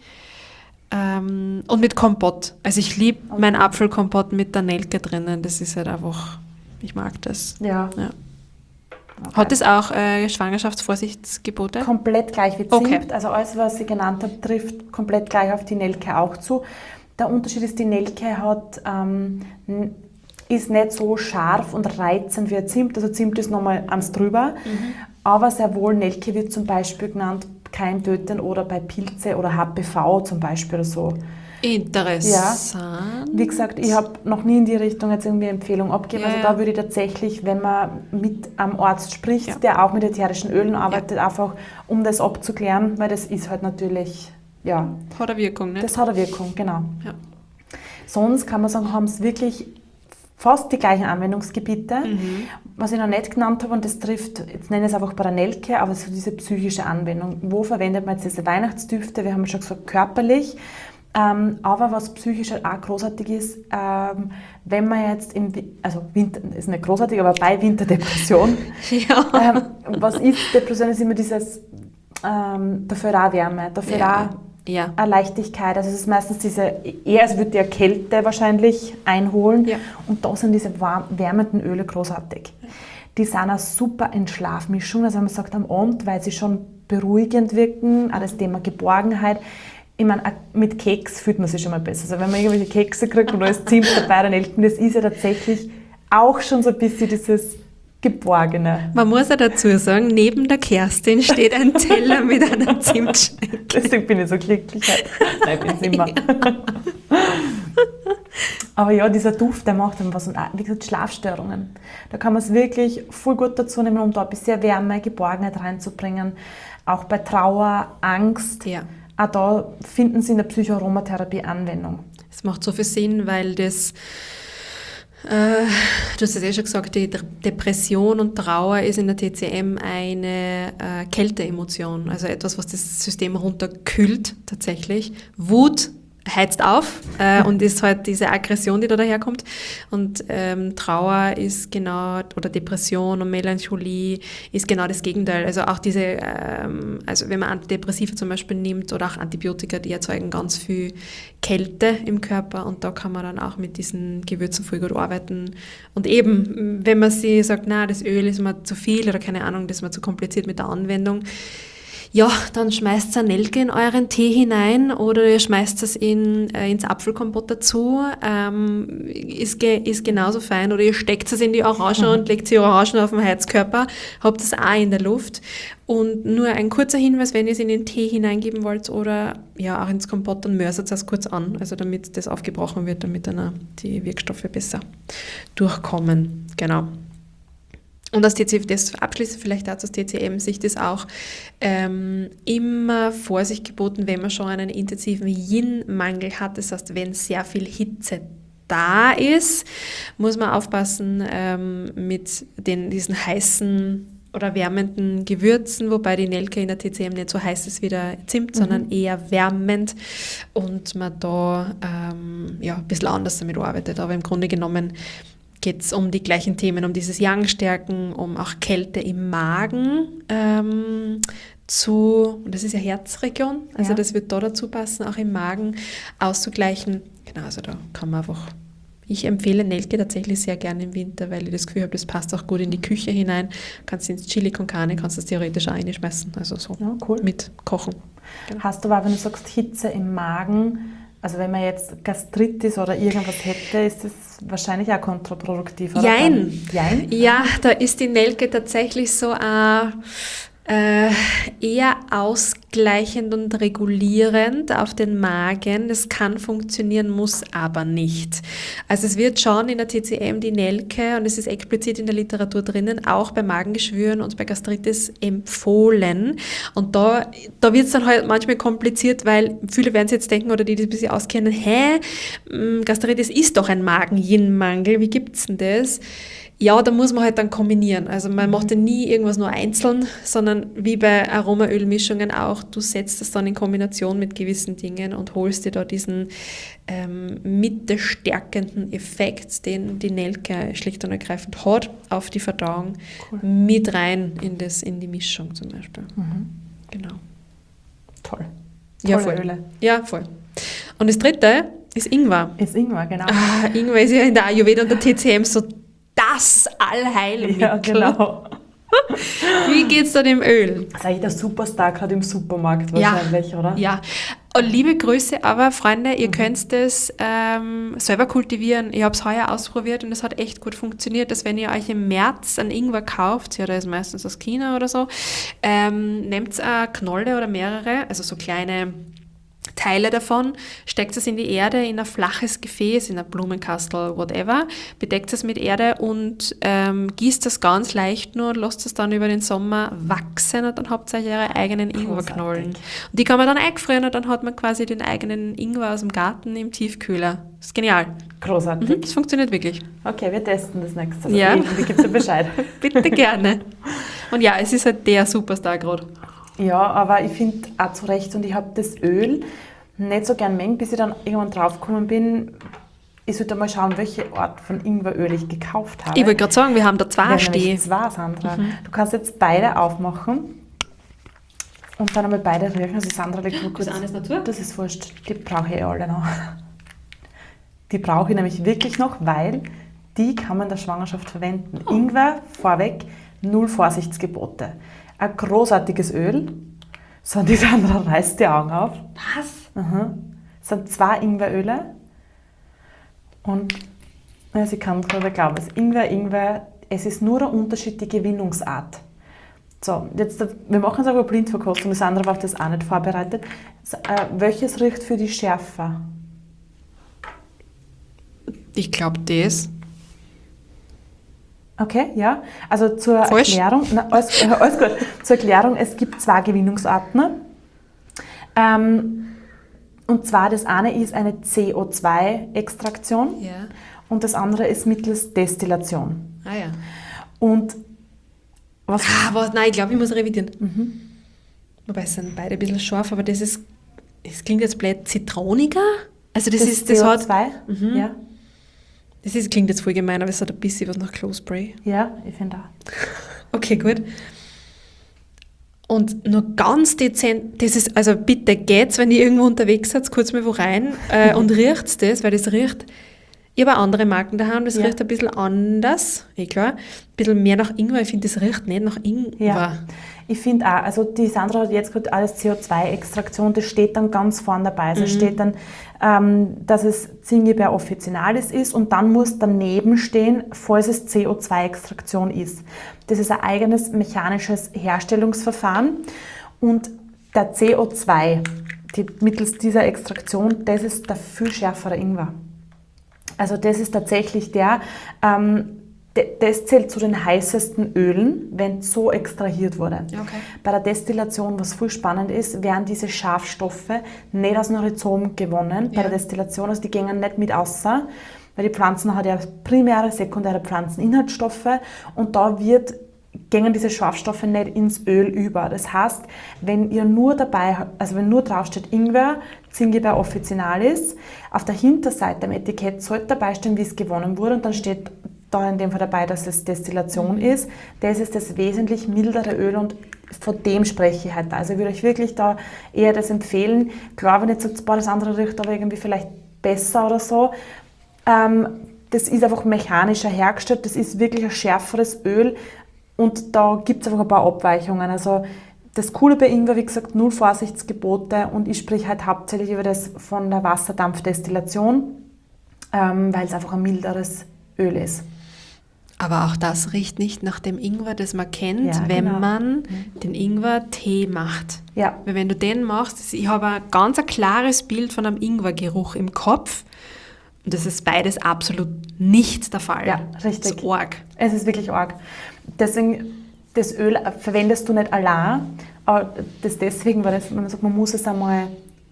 Ähm, und mit Kompott. Also ich liebe mein Apfelkompott mit der Nelke drinnen. Das ist halt einfach, ich mag das. ja. Ja. Okay. Hat es auch äh, Schwangerschaftsvorsichtsgebote? Komplett gleich wie Zimt. Okay. Also alles, was ich genannt habe, trifft komplett gleich auf die Nelke auch zu. Der Unterschied ist, die Nelke hat, ähm, n- ist nicht so scharf und reizend wie ein Zimt. Also Zimt ist nochmal eins drüber. Aber sehr wohl, Nelke wird zum Beispiel genannt keimtötend oder bei Pilze oder H P V zum Beispiel oder so. Interessant. Wie gesagt, ich habe noch nie in die Richtung jetzt irgendwie eine Empfehlung abgegeben. Ja, also ja. da würde ich tatsächlich, wenn man mit einem Arzt spricht, Ja. der auch mit ätherischen Ölen arbeitet, einfach um das abzuklären, weil das ist halt natürlich, ja, Hat eine Wirkung, ne? das hat eine Wirkung, genau. Ja. Sonst kann man sagen, haben es wirklich fast die gleichen Anwendungsgebiete. Mhm. Was ich noch nicht genannt habe, und das trifft, jetzt nenne ich es einfach bei der Nelke, aber so diese psychische Anwendung. Wo verwendet man jetzt diese Weihnachtsdüfte? Wir haben schon gesagt, körperlich. Ähm, aber was psychisch halt auch großartig ist, ähm, wenn man jetzt im, Wi- also Winter, ist nicht großartig, aber bei Winterdepression, Ja. ähm, was ist Depression, ist immer dieses, ähm, dafür auch Wärme, dafür Ja. auch Ja. eine Leichtigkeit, also es ist meistens diese, eher als würde die Kälte wahrscheinlich einholen Ja. und da sind diese warm, wärmenden Öle großartig. Die sind eine super Entschlafmischung, also man sagt am Abend, weil sie schon beruhigend wirken, auch das Thema Geborgenheit. Ich meine, auch mit Keks fühlt man sich schon mal besser. Also wenn man irgendwelche Kekse kriegt und da ist Zimt dabei, dann Nelken, das ist ja tatsächlich auch schon so ein bisschen dieses Geborgene. Man muss ja dazu sagen, neben der Kerstin steht ein Teller mit einer Zimtschnecke. Deswegen bin ich so glücklich. Nein, ich bin es immer. Aber ja, dieser Duft, der macht dann was. Und auch, wie gesagt, Schlafstörungen. Da kann man es wirklich voll gut dazu nehmen, um da ein bisschen Wärme, Geborgenheit reinzubringen. Auch bei Trauer, Angst. Ja. Auch da finden Sie in der Psychoaromatherapie Anwendung. Es macht so viel Sinn, weil das, äh, du hast es eh schon gesagt, die Depression und Trauer ist in der T C M eine äh, Kälteemotion, also etwas, was das System runterkühlt tatsächlich. Wut heizt auf äh, und ist halt diese Aggression, die da daherkommt. Und ähm, Trauer ist genau, oder Depression und Melancholie ist genau das Gegenteil. Also auch diese, ähm, also wenn man Antidepressiva zum Beispiel nimmt oder auch Antibiotika, die erzeugen ganz viel Kälte im Körper und da kann man dann auch mit diesen Gewürzen voll gut arbeiten. Und eben, wenn man sich sagt, na, das Öl ist mir zu viel oder keine Ahnung, das ist mir zu kompliziert mit der Anwendung, ja, dann schmeißt ihr Nelke in euren Tee hinein oder ihr schmeißt es in, äh, ins Apfelkompott dazu, ähm, ist, ge, ist genauso fein. Oder ihr steckt es in die Orange und legt die Orangen auf den Heizkörper, habt es auch in der Luft. Und nur ein kurzer Hinweis, wenn ihr es in den Tee hineingeben wollt oder ja auch ins Kompott, dann mörsert es kurz an, also damit das aufgebrochen wird, damit dann auch die Wirkstoffe besser durchkommen. Genau. Und aus T C M, das abschließend vielleicht dazu aus T C M-Sicht ist auch ähm, immer Vorsicht geboten, wenn man schon einen intensiven Yin-Mangel hat. Das heißt, wenn sehr viel Hitze da ist, muss man aufpassen ähm, mit den, diesen heißen oder wärmenden Gewürzen, wobei die Nelke in der T C M nicht so heiß ist wie der Zimt, mhm. sondern eher wärmend und man da ähm, ja, ein bisschen anders damit arbeitet. Aber im Grunde genommen geht es um die gleichen Themen, um dieses Yang-Stärken, um auch Kälte im Magen ähm, zu, und das ist ja Herzregion, also ja. das wird da dazu passen, auch im Magen auszugleichen. Genau, also da kann man einfach, ich empfehle Nelke tatsächlich sehr gerne im Winter, weil ich das Gefühl habe, das passt auch gut in die Küche hinein. Kannst ins Chili con Carne, kannst das theoretisch auch reinschmeißen, also so ja, cool. mit kochen. Genau. Hast du aber, wenn du sagst Hitze im Magen, also wenn man jetzt Gastritis oder irgendwas hätte, ist das wahrscheinlich auch kontraproduktiv, oder? Jein. Jein? Ja, da ist die Nelke tatsächlich so ein Äh, eher ausgleichend und regulierend auf den Magen. Das kann funktionieren, muss aber nicht. Also es wird schon in der T C M die Nelke, und es ist explizit in der Literatur drinnen, auch bei Magengeschwüren und bei Gastritis empfohlen. Und da, da wird es dann halt manchmal kompliziert, weil viele werden sich jetzt denken, oder die, die ein bisschen auskennen, hä, Gastritis ist doch ein Magen-Yin-Mangel, wie gibt's denn das? Ja, da muss man halt dann kombinieren. Also man macht ja nie irgendwas nur einzeln, sondern wie bei Aromaölmischungen auch, du setzt das dann in Kombination mit gewissen Dingen und holst dir da diesen ähm, mittestärkenden Effekt, den die Nelke schlicht und ergreifend hat, auf die Verdauung, cool. mit rein in, das, in die Mischung zum Beispiel. Mhm. Genau. Toll. Ja, voll. Öle. Ja, voll. Und das dritte ist Ingwer. Ist Ingwer, genau. Ah, Ingwer ist ja in der Ayurveda und der T C M so das Allheilmittel. Ja, genau. Wie geht's da dem Öl? Das ist eigentlich der Superstar gerade im Supermarkt wahrscheinlich, ja, oder? Ja. Und liebe Grüße, aber Freunde, ihr mhm. könnt das ähm, selber kultivieren. Ich habe es heuer ausprobiert und es hat echt gut funktioniert, dass wenn ihr euch im März einen Ingwer kauft, ja, der ist meistens aus China oder so, ähm, nehmt eine Knolle oder mehrere, also so kleine Teile davon, steckt es in die Erde, in ein flaches Gefäß, in ein Blumenkastel, whatever, bedeckt es mit Erde und ähm, gießt das ganz leicht nur und lasst es dann über den Sommer wachsen und dann habt ihr eure eigenen Ingwerknollen. Und die kann man dann eingefrieren und dann hat man quasi den eigenen Ingwer aus dem Garten im Tiefkühler. Das ist genial. Großartig. Mhm, das funktioniert wirklich. Okay, wir testen das nächste Mal. Ja. Wie gibt dir Bescheid? Bitte gerne. Und ja, es ist halt der Superstar gerade. Ja, aber ich finde auch zu Recht, und ich habe das Öl nicht so gern mengen, bis ich dann irgendwann draufgekommen bin, ich sollte mal schauen, welche Art von Ingweröl ich gekauft habe. Ich wollte gerade sagen, wir haben da zwei wir stehen. Zwei, Sandra. Mhm. Du kannst jetzt beide aufmachen und dann einmal beide riechen. Also Sandra, legt nur kurz. Das eine ist Natur? Das ist wurscht, die brauche ich alle noch. Die brauche ich nämlich wirklich noch, weil die kann man in der Schwangerschaft verwenden. Oh. Ingwer, vorweg, null Vorsichtsgebote. Ein großartiges Öl. So, die Sandra reißt die Augen auf. Was? Aha. Es sind zwei Ingweröle. Und ja, sie kann gerade glauben, es ist Ingwer, Ingwer, es ist nur ein Unterschied die Gewinnungsart. So, jetzt, wir machen es aber Blindverkostung, die Sandra war auf das auch nicht vorbereitet. So, äh, welches riecht für dich schärfer? Ich glaube das. Okay, ja. Also zur Falsch. Erklärung, na, alles, äh, alles gut. Zur Erklärung, es gibt zwei Gewinnungsarten. Ähm, und zwar das eine ist eine C O zwei Extraktion ja. und das andere ist mittels Destillation. Ah ja. Und was? Ah, was? Nein, ich glaube, ich muss revidieren. Mhm. Wobei es sind beide ein bisschen scharf, aber das ist, das klingt jetzt blöd, zitroniger? Also das, das ist, das C O hat... zwei? Mhm. Ja. Das ist, klingt jetzt voll gemein, aber es hat ein bisschen was nach Close-Spray. Ja, ich finde auch. Okay, gut. Und nur ganz dezent, das ist, also bitte geht's, wenn ihr irgendwo unterwegs seid, kurz mal wo rein äh, und riecht's das, weil das riecht, ich habe auch andere Marken daheim, das ja. riecht ein bisschen anders, eh klar, ein bisschen mehr nach Ingwer, ich finde, das riecht nicht nach Ingwer. Ja. Ich finde auch, also die Sandra hat jetzt gerade alles C O zwei Extraktion, das steht dann ganz vorne dabei. Also mhm. steht dann, ähm, dass es Zingiber officinalis ist und dann muss daneben stehen, falls es C O zwei Extraktion ist. Das ist ein eigenes mechanisches Herstellungsverfahren und der C O zwei, die, mittels dieser Extraktion, das ist der viel schärfere Ingwer. Also das ist tatsächlich der, ähm, das zählt zu den heißesten Ölen, wenn es so extrahiert wurde. Okay. Bei der Destillation, was voll spannend ist, werden diese Schafstoffe nicht aus dem Rhizom gewonnen. Ja. Bei der Destillation, also die gehen nicht mit außer, weil die Pflanzen haben ja primäre, sekundäre Pflanzeninhaltsstoffe und da wird, gehen diese Schafstoffe nicht ins Öl über. Das heißt, wenn ihr nur dabei, also wenn nur draufsteht Ingwer, Zingiber officinalis, auf der Hinterseite am Etikett sollte dabei stehen, wie es gewonnen wurde und dann steht da in dem Fall dabei, dass es Destillation mhm. ist. Das ist das wesentlich mildere Öl und von dem spreche ich heute. Also ich würde euch wirklich da eher das empfehlen. Klar, wenn ihr jetzt sagt, boah, das andere riecht aber irgendwie vielleicht besser oder so. Ähm, das ist einfach mechanischer hergestellt, das ist wirklich ein schärferes Öl und da gibt es einfach ein paar Abweichungen. Also das Coole bei Ingwer, wie gesagt, null Vorsichtsgebote und ich spreche halt hauptsächlich über das von der Wasserdampfdestillation, ähm, weil es einfach ein milderes Öl ist. Aber auch das riecht nicht nach dem Ingwer, das man kennt, Ja, wenn genau. man Mhm. den Ingwer-Tee macht. Ja. Weil wenn du den machst, ich habe ein ganz ein klares Bild von einem Ingwergeruch im Kopf und das ist beides absolut nicht der Fall. Ja, richtig. Das ist arg. Es ist wirklich arg. Deswegen, das Öl verwendest du nicht allein, aber das deswegen, weil das, wenn man sagt, man muss es einmal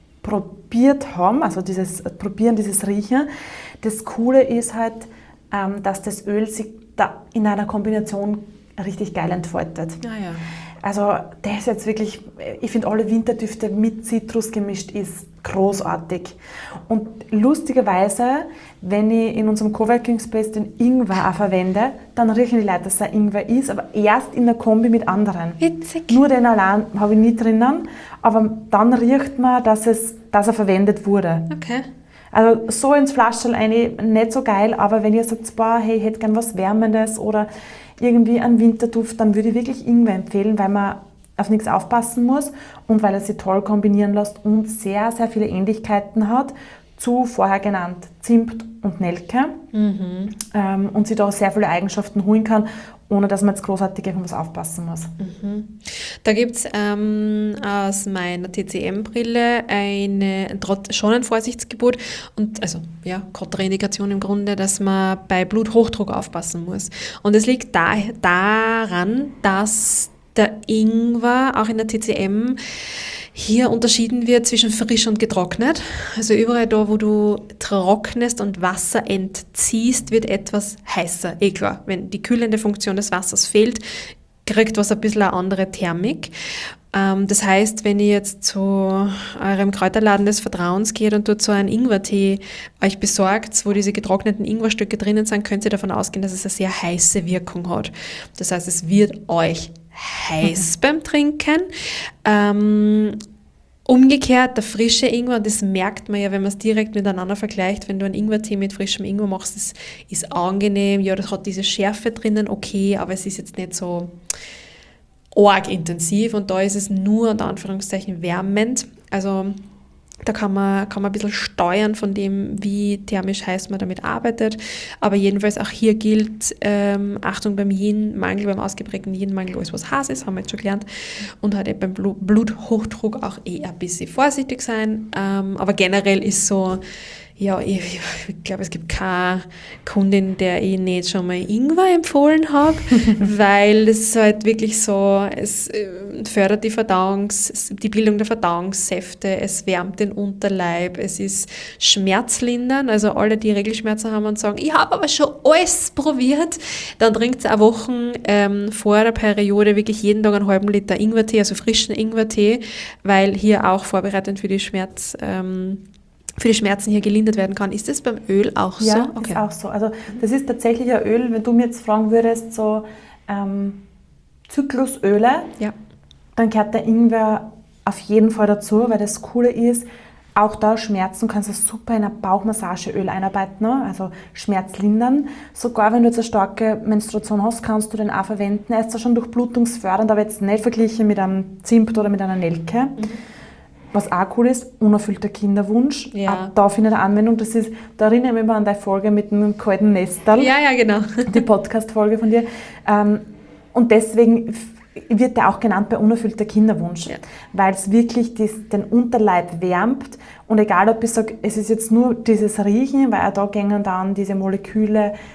probiert haben, also dieses Probieren, dieses Riechen. Das Coole ist halt, ähm, dass das Öl sich da in einer Kombination richtig geil entfaltet. Ah, ja. Also das ist jetzt wirklich, ich finde alle Winterdüfte mit Zitrus gemischt ist großartig. Und lustigerweise, wenn ich in unserem Coworking Space den Ingwer auch verwende, dann riechen die Leute, dass er Ingwer ist, aber erst in der Kombi mit anderen. Witzig. Nur den allein habe ich nie drinnen, aber dann riecht man, dass, es, dass er verwendet wurde. Okay. Also so ins Flaschel rein, nicht so geil, aber wenn ihr sagt, boah, hey, ich hätte gern was Wärmendes oder irgendwie einen Winterduft, dann würde ich wirklich Ingwer empfehlen, weil man auf nichts aufpassen muss und weil er sich toll kombinieren lässt und sehr, sehr viele Ähnlichkeiten hat zu vorher genannt Zimt und Nelke Mhm. ähm, und sich da sehr viele Eigenschaften holen kann, ohne dass man jetzt großartig auf was aufpassen muss. Mhm. Da gibt es ähm, aus meiner T C M-Brille eine, trot- schon ein Vorsichtsgebot und also ja, Kontraindikation im Grunde, dass man bei Bluthochdruck aufpassen muss. Und es liegt da, daran, dass der Ingwer auch in der T C M hier unterschieden wird zwischen frisch und getrocknet. Also überall da, wo du trocknest und Wasser entziehst, wird etwas heißer. Eh klar, wenn die kühlende Funktion des Wassers fehlt, kriegt was ein bisschen eine andere Thermik. Ähm, das heißt, wenn ihr jetzt zu eurem Kräuterladen des Vertrauens geht und dort so einen Ingwertee euch besorgt, wo diese getrockneten Ingwerstücke drinnen sind, könnt ihr davon ausgehen, dass es eine sehr heiße Wirkung hat. Das heißt, es wird euch heiß mhm. beim Trinken. Ähm, umgekehrt, der frische Ingwer, und das merkt man ja, wenn man es direkt miteinander vergleicht, wenn du einen Ingwertee mit frischem Ingwer machst, das ist angenehm, ja, das hat diese Schärfe drinnen, okay, aber es ist jetzt nicht so arg intensiv und da ist es nur unter Anführungszeichen wärmend. Also da kann man, kann man ein bisschen steuern von dem, wie thermisch heiß man damit arbeitet. Aber jedenfalls auch hier gilt, ähm, Achtung beim Yin-Mangel, beim ausgeprägten Yin-Mangel, alles was heiß ist, haben wir jetzt schon gelernt. Und halt eben beim Blut- Bluthochdruck auch eher ein bisschen vorsichtig sein. Ähm, aber generell ist so, ja, ich, ich glaube, es gibt keine Kundin, der ich nicht schon mal Ingwer empfohlen habe, weil es halt wirklich so, es fördert die Verdauungs, die Bildung der Verdauungssäfte, es wärmt den Unterleib, es ist schmerzlindernd, also alle, die Regelschmerzen haben und sagen, ich habe aber schon alles probiert, dann trinkt eine Woche ähm, vor der Periode wirklich jeden Tag einen halben Liter Ingwertee, also frischen Ingwertee, weil hier auch vorbereitend für die Schmerz ähm, für die Schmerzen hier gelindert werden kann. Ist das beim Öl auch ja, so? Ja, okay. Ist auch so. Also das ist tatsächlich ein Öl, wenn du mir jetzt fragen würdest, so ähm, Zyklusöle, ja. dann gehört der Ingwer auf jeden Fall dazu, weil das Coole ist, auch da Schmerzen kannst du super in ein Bauchmassageöl einarbeiten, ne? Also schmerzlindern. Sogar wenn du jetzt eine starke Menstruation hast, kannst du den auch verwenden. Er ist zwar schon durchblutungsfördernd, aber jetzt nicht verglichen mit einem Zimt oder mit einer Nelke. Mhm. Was auch cool ist, unerfüllter Kinderwunsch. Ja. Auch da findet eine Anwendung. Das ist, da erinnere ich mich mal an deine Folge mit dem kalten Nestal. Ja, ja, genau. Die Podcast-Folge von dir. Und deswegen wird der auch genannt bei unerfüllter Kinderwunsch, ja. Weil es wirklich dies, den Unterleib wärmt. Und egal, ob ich sage, es ist jetzt nur dieses Riechen, weil auch da gehen dann diese Moleküle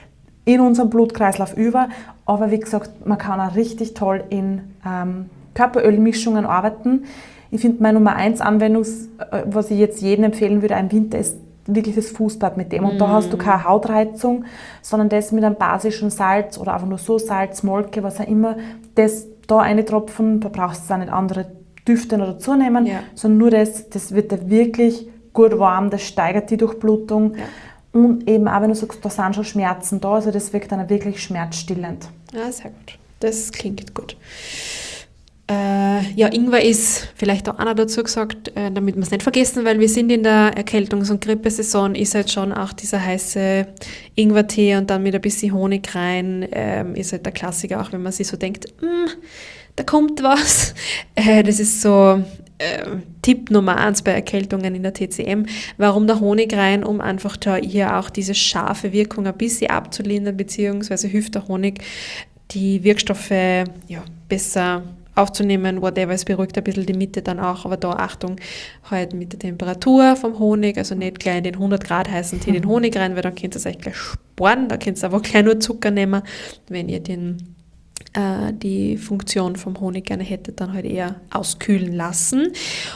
in unserem Blutkreislauf über. Aber wie gesagt, man kann auch richtig toll in ähm, Körperölmischungen arbeiten. Ich finde, meine Nummer eins Anwendung, was ich jetzt jedem empfehlen würde im Winter, ist wirklich das Fußbad mit dem. Und mm. da hast du keine Hautreizung, sondern das mit einem basischen Salz oder einfach nur so Salz, Molke, was auch immer, das da reintropfen, da brauchst du auch nicht andere Düfte noch dazu nehmen, ja. sondern nur das, das wird da wirklich gut warm, das steigert die Durchblutung. Ja. Und eben auch, wenn du sagst, da sind schon Schmerzen da, also das wirkt dann wirklich schmerzstillend. Ja, sehr gut. Das klingt gut. Äh, ja, Ingwer ist vielleicht auch einer dazu gesagt, äh, damit wir es nicht vergessen, weil wir sind in der Erkältungs- und Grippesaison, ist halt schon auch dieser heiße Ingwertee und dann mit ein bisschen Honig rein, ähm, ist halt der Klassiker, auch wenn man sich so denkt, da kommt was. Äh, das ist so äh, Tipp Nummer eins bei Erkältungen in der T C M. Warum der Honig rein? Um einfach da hier auch diese scharfe Wirkung ein bisschen abzulindern, beziehungsweise hilft der Honig, die Wirkstoffe ja, besser aufzunehmen, whatever, es beruhigt ein bisschen die Mitte dann auch, aber da Achtung, halt mit der Temperatur vom Honig, also nicht gleich in den hundert Grad heißen Tee den Honig rein, weil dann könnt ihr es euch gleich sparen, da könnt ihr einfach gleich nur Zucker nehmen, wenn ihr den, äh, die Funktion vom Honig gerne hättet, dann halt eher auskühlen lassen.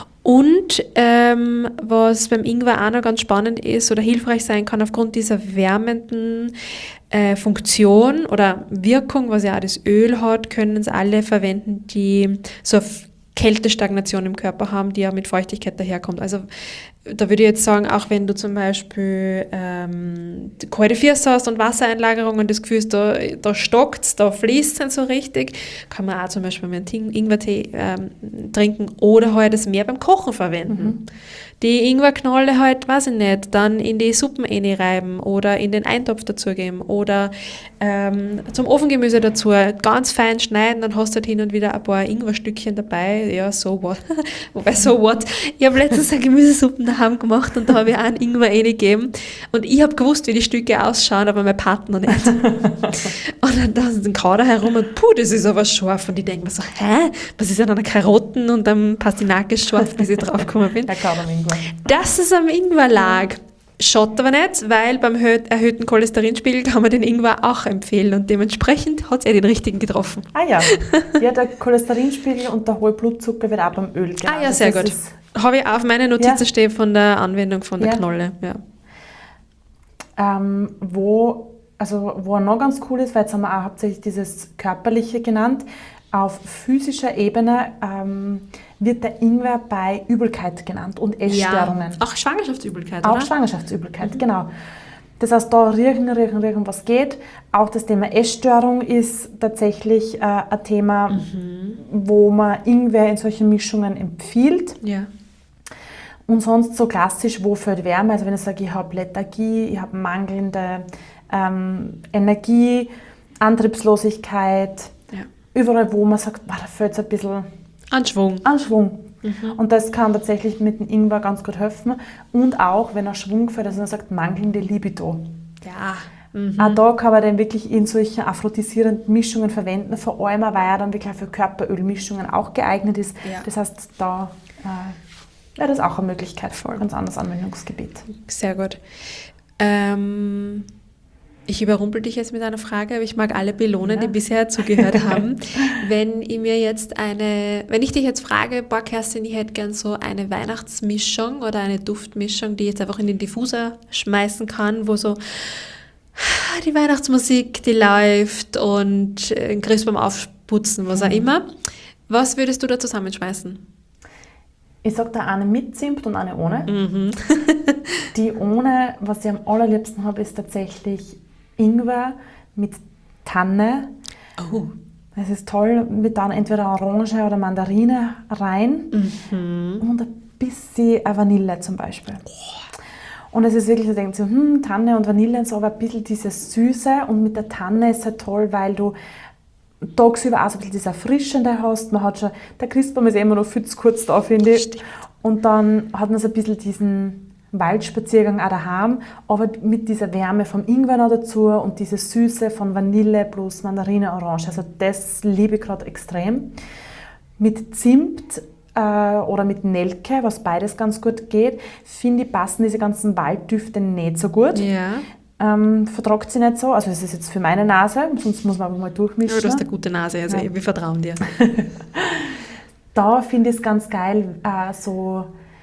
Und ähm, was beim Ingwer auch noch ganz spannend ist oder hilfreich sein kann, aufgrund dieser wärmenden äh, Funktion oder Wirkung, was ja auch das Öl hat, können es alle verwenden, die so eine Kältestagnation im Körper haben, die ja mit Feuchtigkeit daherkommt. Also da würde ich jetzt sagen, auch wenn du zum Beispiel ähm, kalte Füße hast und Wassereinlagerung und das Gefühl ist, da, da stockt es, da fließt es nicht so richtig, kann man auch zum Beispiel einen Ingwertee ähm, trinken oder halt das mehr beim Kochen verwenden. Mhm. Die Ingwerknolle halt, weiß ich nicht, dann in die Suppen reiben oder in den Eintopf dazugeben oder ähm, zum Ofengemüse dazu ganz fein schneiden, dann hast du halt hin und wieder ein paar Ingwerstückchen dabei, ja, so what. Wobei, so what. Ich habe letztens eine Gemüsesuppen daheim gemacht und da habe ich auch einen Ingwer reingegeben und ich habe gewusst, wie die Stücke ausschauen, aber mein Partner nicht. Und dann da ist ein Kader herum und puh, das ist aber scharf und ich denke mir so, hä, was ist denn an der Karotten und am Pastinake scharf, bis ich drauf gekommen bin. Dass es am Ingwer lag, schaut aber nicht, weil beim erhöhten Cholesterinspiegel kann man den Ingwer auch empfehlen und dementsprechend hat es eh den richtigen getroffen. Ah ja, ja, der Cholesterinspiegel und der hohe Blutzucker wird auch beim Öl genannt. Ah ja, sehr das gut. Habe ich auf meine Notizen ja. stehen von der Anwendung von der ja. Knolle. Ja. Ähm, wo, also, wo noch ganz cool ist, weil jetzt haben wir auch hauptsächlich dieses Körperliche genannt, auf physischer Ebene ähm, wird der Ingwer bei Übelkeit genannt und Essstörungen. Ja, auch Schwangerschaftsübelkeit, Auch oder? Schwangerschaftsübelkeit, mhm. genau. Das heißt, da riechen, riechen, riechen, was geht. Auch das Thema Essstörung ist tatsächlich äh, ein Thema, mhm. wo man Ingwer in solchen Mischungen empfiehlt. Ja. Und sonst so klassisch, wo fällt Wärme? Also wenn ich sage, ich habe Lethargie, ich habe mangelnde ähm, Energie, Antriebslosigkeit, ja. überall, wo man sagt, boah, da fällt es ein bisschen Anschwung. Anschwung. Mhm. Und das kann tatsächlich mit dem Ingwer ganz gut helfen. Und auch, wenn er Schwung fällt, also man sagt, mangelnde Libido. Ja. Mhm. Auch da kann man den wirklich in solchen aphrodisierenden Mischungen verwenden, vor allem, weil er dann wirklich für Körperölmischungen auch geeignet ist. Ja. Das heißt, da äh, ja, das ist auch eine Möglichkeit, voll ganz anderes Anwendungsgebiet. Sehr gut. Ähm, ich überrumpel dich jetzt mit einer Frage, aber ich mag alle belohnen, ja. die bisher zugehört haben. Wenn ich mir jetzt eine, wenn ich dich jetzt frage, boah Kerstin, ich hätte gern so eine Weihnachtsmischung oder eine Duftmischung, die ich jetzt einfach in den Diffuser schmeißen kann, wo so die Weihnachtsmusik, die läuft und ein Griff beim Aufputzen, was auch immer. Was würdest du da zusammenschmeißen? Ich sage da eine mit Zimt und eine ohne. Mhm. Die ohne, was ich am allerliebsten habe, ist tatsächlich Ingwer mit Tanne. Oh. Es ist toll, mit dann entweder Orange oder Mandarine rein mhm. und ein bisschen Vanille zum Beispiel. Oh. Und es ist wirklich, da denkt so, hm, Tanne und Vanille und so, aber ein bisschen dieses Süße. Und mit der Tanne ist es halt toll, weil du tagsüber auch so ein bisschen das Erfrischende hast. Man hat schon, der Christbaum ist immer noch viel zu kurz da, finde ich. Stimmt. Und dann hat man so ein bisschen diesen Waldspaziergang auch daheim, aber mit dieser Wärme vom Ingwer noch dazu und diese Süße von Vanille plus Mandarine, Orange. Also das liebe ich gerade extrem. Mit Zimt äh, oder mit Nelke, was beides ganz gut geht, finde ich, passen diese ganzen Walddüfte nicht so gut. Ja. Ähm, vertragt sie nicht so. Also das ist jetzt für meine Nase, sonst muss man einfach mal durchmischen. Ja, du hast eine gute Nase, also Ja. wir vertrauen dir. Da finde ich es ganz geil, äh, so,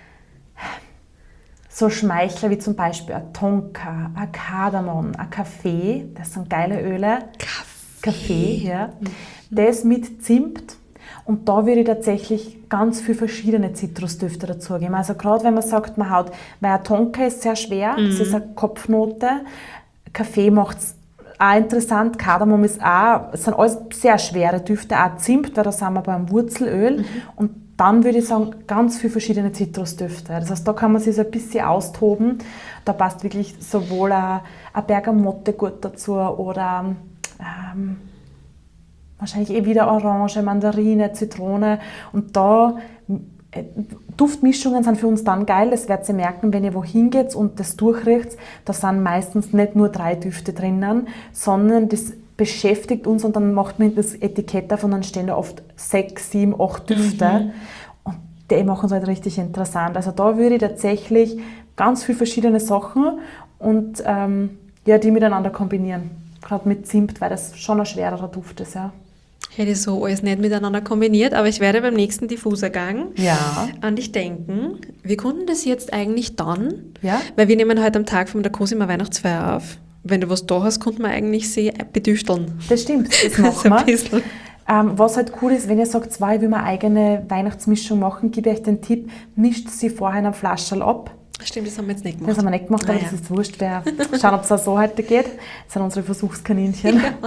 so Schmeichler wie zum Beispiel ein Tonka, ein Kardamom, ein Kaffee, das sind geile Öle. Kaffee. Kaffee, ja. Das mit Zimt. Und da würde ich tatsächlich ganz viele verschiedene Zitrusdüfte dazugeben. Also gerade wenn man sagt, man hat, weil ein Tonka ist sehr schwer, das ist eine Kopfnote. Kaffee macht es auch interessant, Kardamom ist auch, es sind alles sehr schwere Düfte, auch Zimt, weil da sind wir beim Wurzelöl. Mhm. Und dann würde ich sagen, ganz viele verschiedene Zitrusdüfte. Das heißt, da kann man sich so ein bisschen austoben. Da passt wirklich sowohl eine, eine Bergamotte gut dazu oder ähm, wahrscheinlich eh wieder Orange, Mandarine, Zitrone. Und da, äh, Duftmischungen sind für uns dann geil, das werdet ihr merken, wenn ihr wohin geht und das durchriecht. Da sind meistens nicht nur drei Düfte drinnen, sondern das beschäftigt uns und dann macht man das Etikett auf und dann stehen da oft sechs, sieben, acht Düfte. Mhm. Und die machen es halt richtig interessant. Also da würde ich tatsächlich ganz viele verschiedene Sachen und ähm, ja, die miteinander kombinieren. Gerade mit Zimt, weil das schon ein schwererer Duft ist. Ja. Hätte ich so alles nicht miteinander kombiniert, aber ich werde beim nächsten Diffusergang ja. an dich denken. Wir konnten das jetzt eigentlich dann, ja. weil wir nehmen heute am Tag von der Cosima Weihnachtsfeier auf. Wenn du was da hast, konnte man eigentlich sie bedüfteln. Das stimmt, das machen wir. Ähm, was halt cool ist, wenn ihr sagt, zwei, ich will mir eine eigene Weihnachtsmischung machen, gebe ich euch den Tipp, mischt sie vorher in einem Flascherl ab. Stimmt, das haben wir jetzt nicht gemacht. Das haben wir nicht gemacht, aber naja. Das ist wurscht. Wir schauen, ob es auch so heute geht. Das sind unsere Versuchskaninchen. Ja.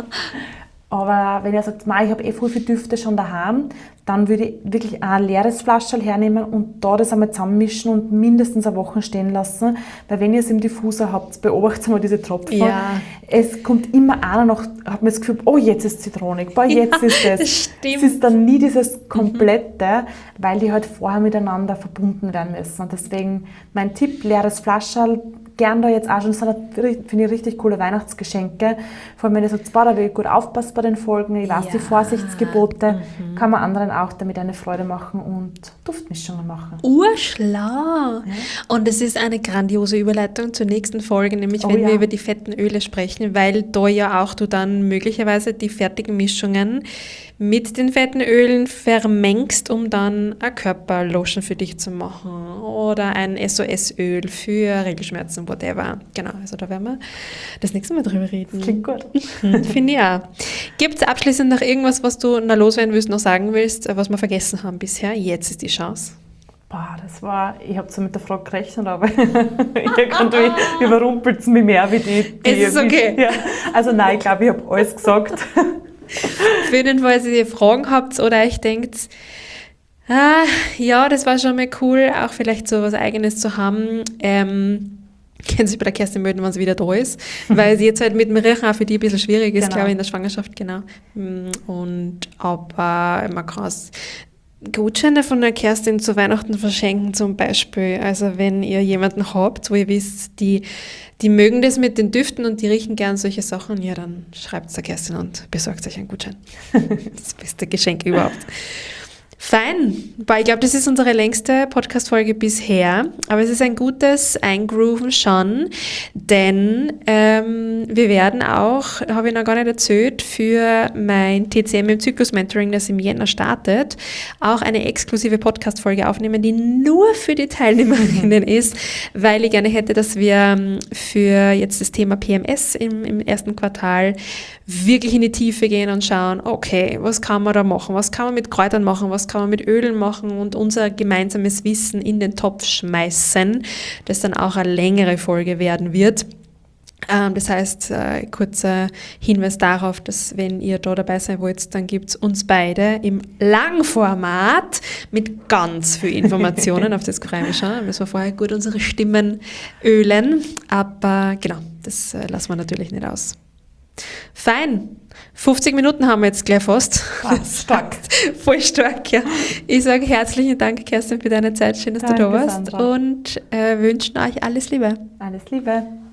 Aber wenn ihr sagt, ich habe eh voll viele Düfte schon daheim, dann würde ich wirklich ein leeres Flascherl hernehmen und da das einmal zusammenmischen und mindestens eine Woche stehen lassen. Weil wenn ihr es im Diffuser habt, beobachtet mal diese Tropfen. Ja. Es kommt immer einer noch, hat man das Gefühl, oh, jetzt ist zitronig, boah, jetzt ja, ist es. Das stimmt. Es ist dann nie dieses Komplette, mhm. weil die halt vorher miteinander verbunden werden müssen. Und deswegen mein Tipp, leeres Flascherl, gern da jetzt auch schon, das sind, finde ich, richtig coole Weihnachtsgeschenke. Vor allem, wenn ihr sagt, da will ich gut aufpassen bei den Folgen, ich weiß ja. die Vorsichtsgebote, mhm. kann man anderen auch damit eine Freude machen und Duftmischungen machen. Urschlau! Ja. Und es ist eine grandiose Überleitung zur nächsten Folge, nämlich oh, wenn ja. wir über die fetten Öle sprechen, weil da ja auch du dann möglicherweise die fertigen Mischungen mit den fetten Ölen vermengst, um dann eine Körperlotion für dich zu machen oder ein S O S-Öl für Regelschmerzen, whatever. Genau, also da werden wir das nächste Mal drüber reden. Klingt gut. Finde ich auch. Gibt es abschließend noch irgendwas, was du noch loswerden willst, noch sagen willst, was wir vergessen haben bisher? Jetzt ist die Chance. Boah, das war, ich habe so mit der Frage gerechnet, aber irgendwie überrumpelt es mich mehr wie die... die es ist okay. Wie, ja. Also nein, ich glaube, ich habe alles gesagt. Für jeden Fall, wenn ihr Fragen habt oder euch denkt, ah, ja, das war schon mal cool, auch vielleicht so was Eigenes zu haben, ähm, können sich bei der Kerstin melden, wenn sie wieder da ist, weil sie jetzt halt mit dem Riechen auch für die ein bisschen schwierig ist, genau. glaube ich, in der Schwangerschaft, genau. Und aber man kann es Gutscheine von der Kerstin zu Weihnachten verschenken zum Beispiel. Also wenn ihr jemanden habt, wo ihr wisst, die, die mögen das mit den Düften und die riechen gern solche Sachen, ja, dann schreibt es der Kerstin und besorgt euch einen Gutschein. Das beste Geschenk überhaupt. Fein, weil ich glaube, das ist unsere längste Podcast-Folge bisher, aber es ist ein gutes Eingrooven schon, denn ähm, wir werden auch, habe ich noch gar nicht erzählt, für mein T C M im Zyklus-Mentoring, das im Jänner startet, auch eine exklusive Podcast-Folge aufnehmen, die nur für die Teilnehmerinnen ist, weil ich gerne hätte, dass wir für jetzt das Thema P M S im, im ersten Quartal wirklich in die Tiefe gehen und schauen, okay, was kann man da machen, was kann man mit Kräutern machen, was kann man mit Ölen machen und unser gemeinsames Wissen in den Topf schmeißen, das dann auch eine längere Folge werden wird. Ähm, das heißt, äh, kurzer Hinweis darauf, dass wenn ihr da dabei sein wollt, dann gibt es uns beide im Langformat mit ganz viel Informationen, auf das freue ich mich schon, müssen wir vorher gut unsere Stimmen ölen, aber genau, das äh, lassen wir natürlich nicht aus. Fein. fünfzig Minuten haben wir jetzt gleich fast. Ah, stark. Voll stark, ja. Ich sage herzlichen Dank, Kerstin, für deine Zeit. Schön, dass Danke, du da warst. Sandra. Und äh, wünschen euch alles Liebe. Alles Liebe.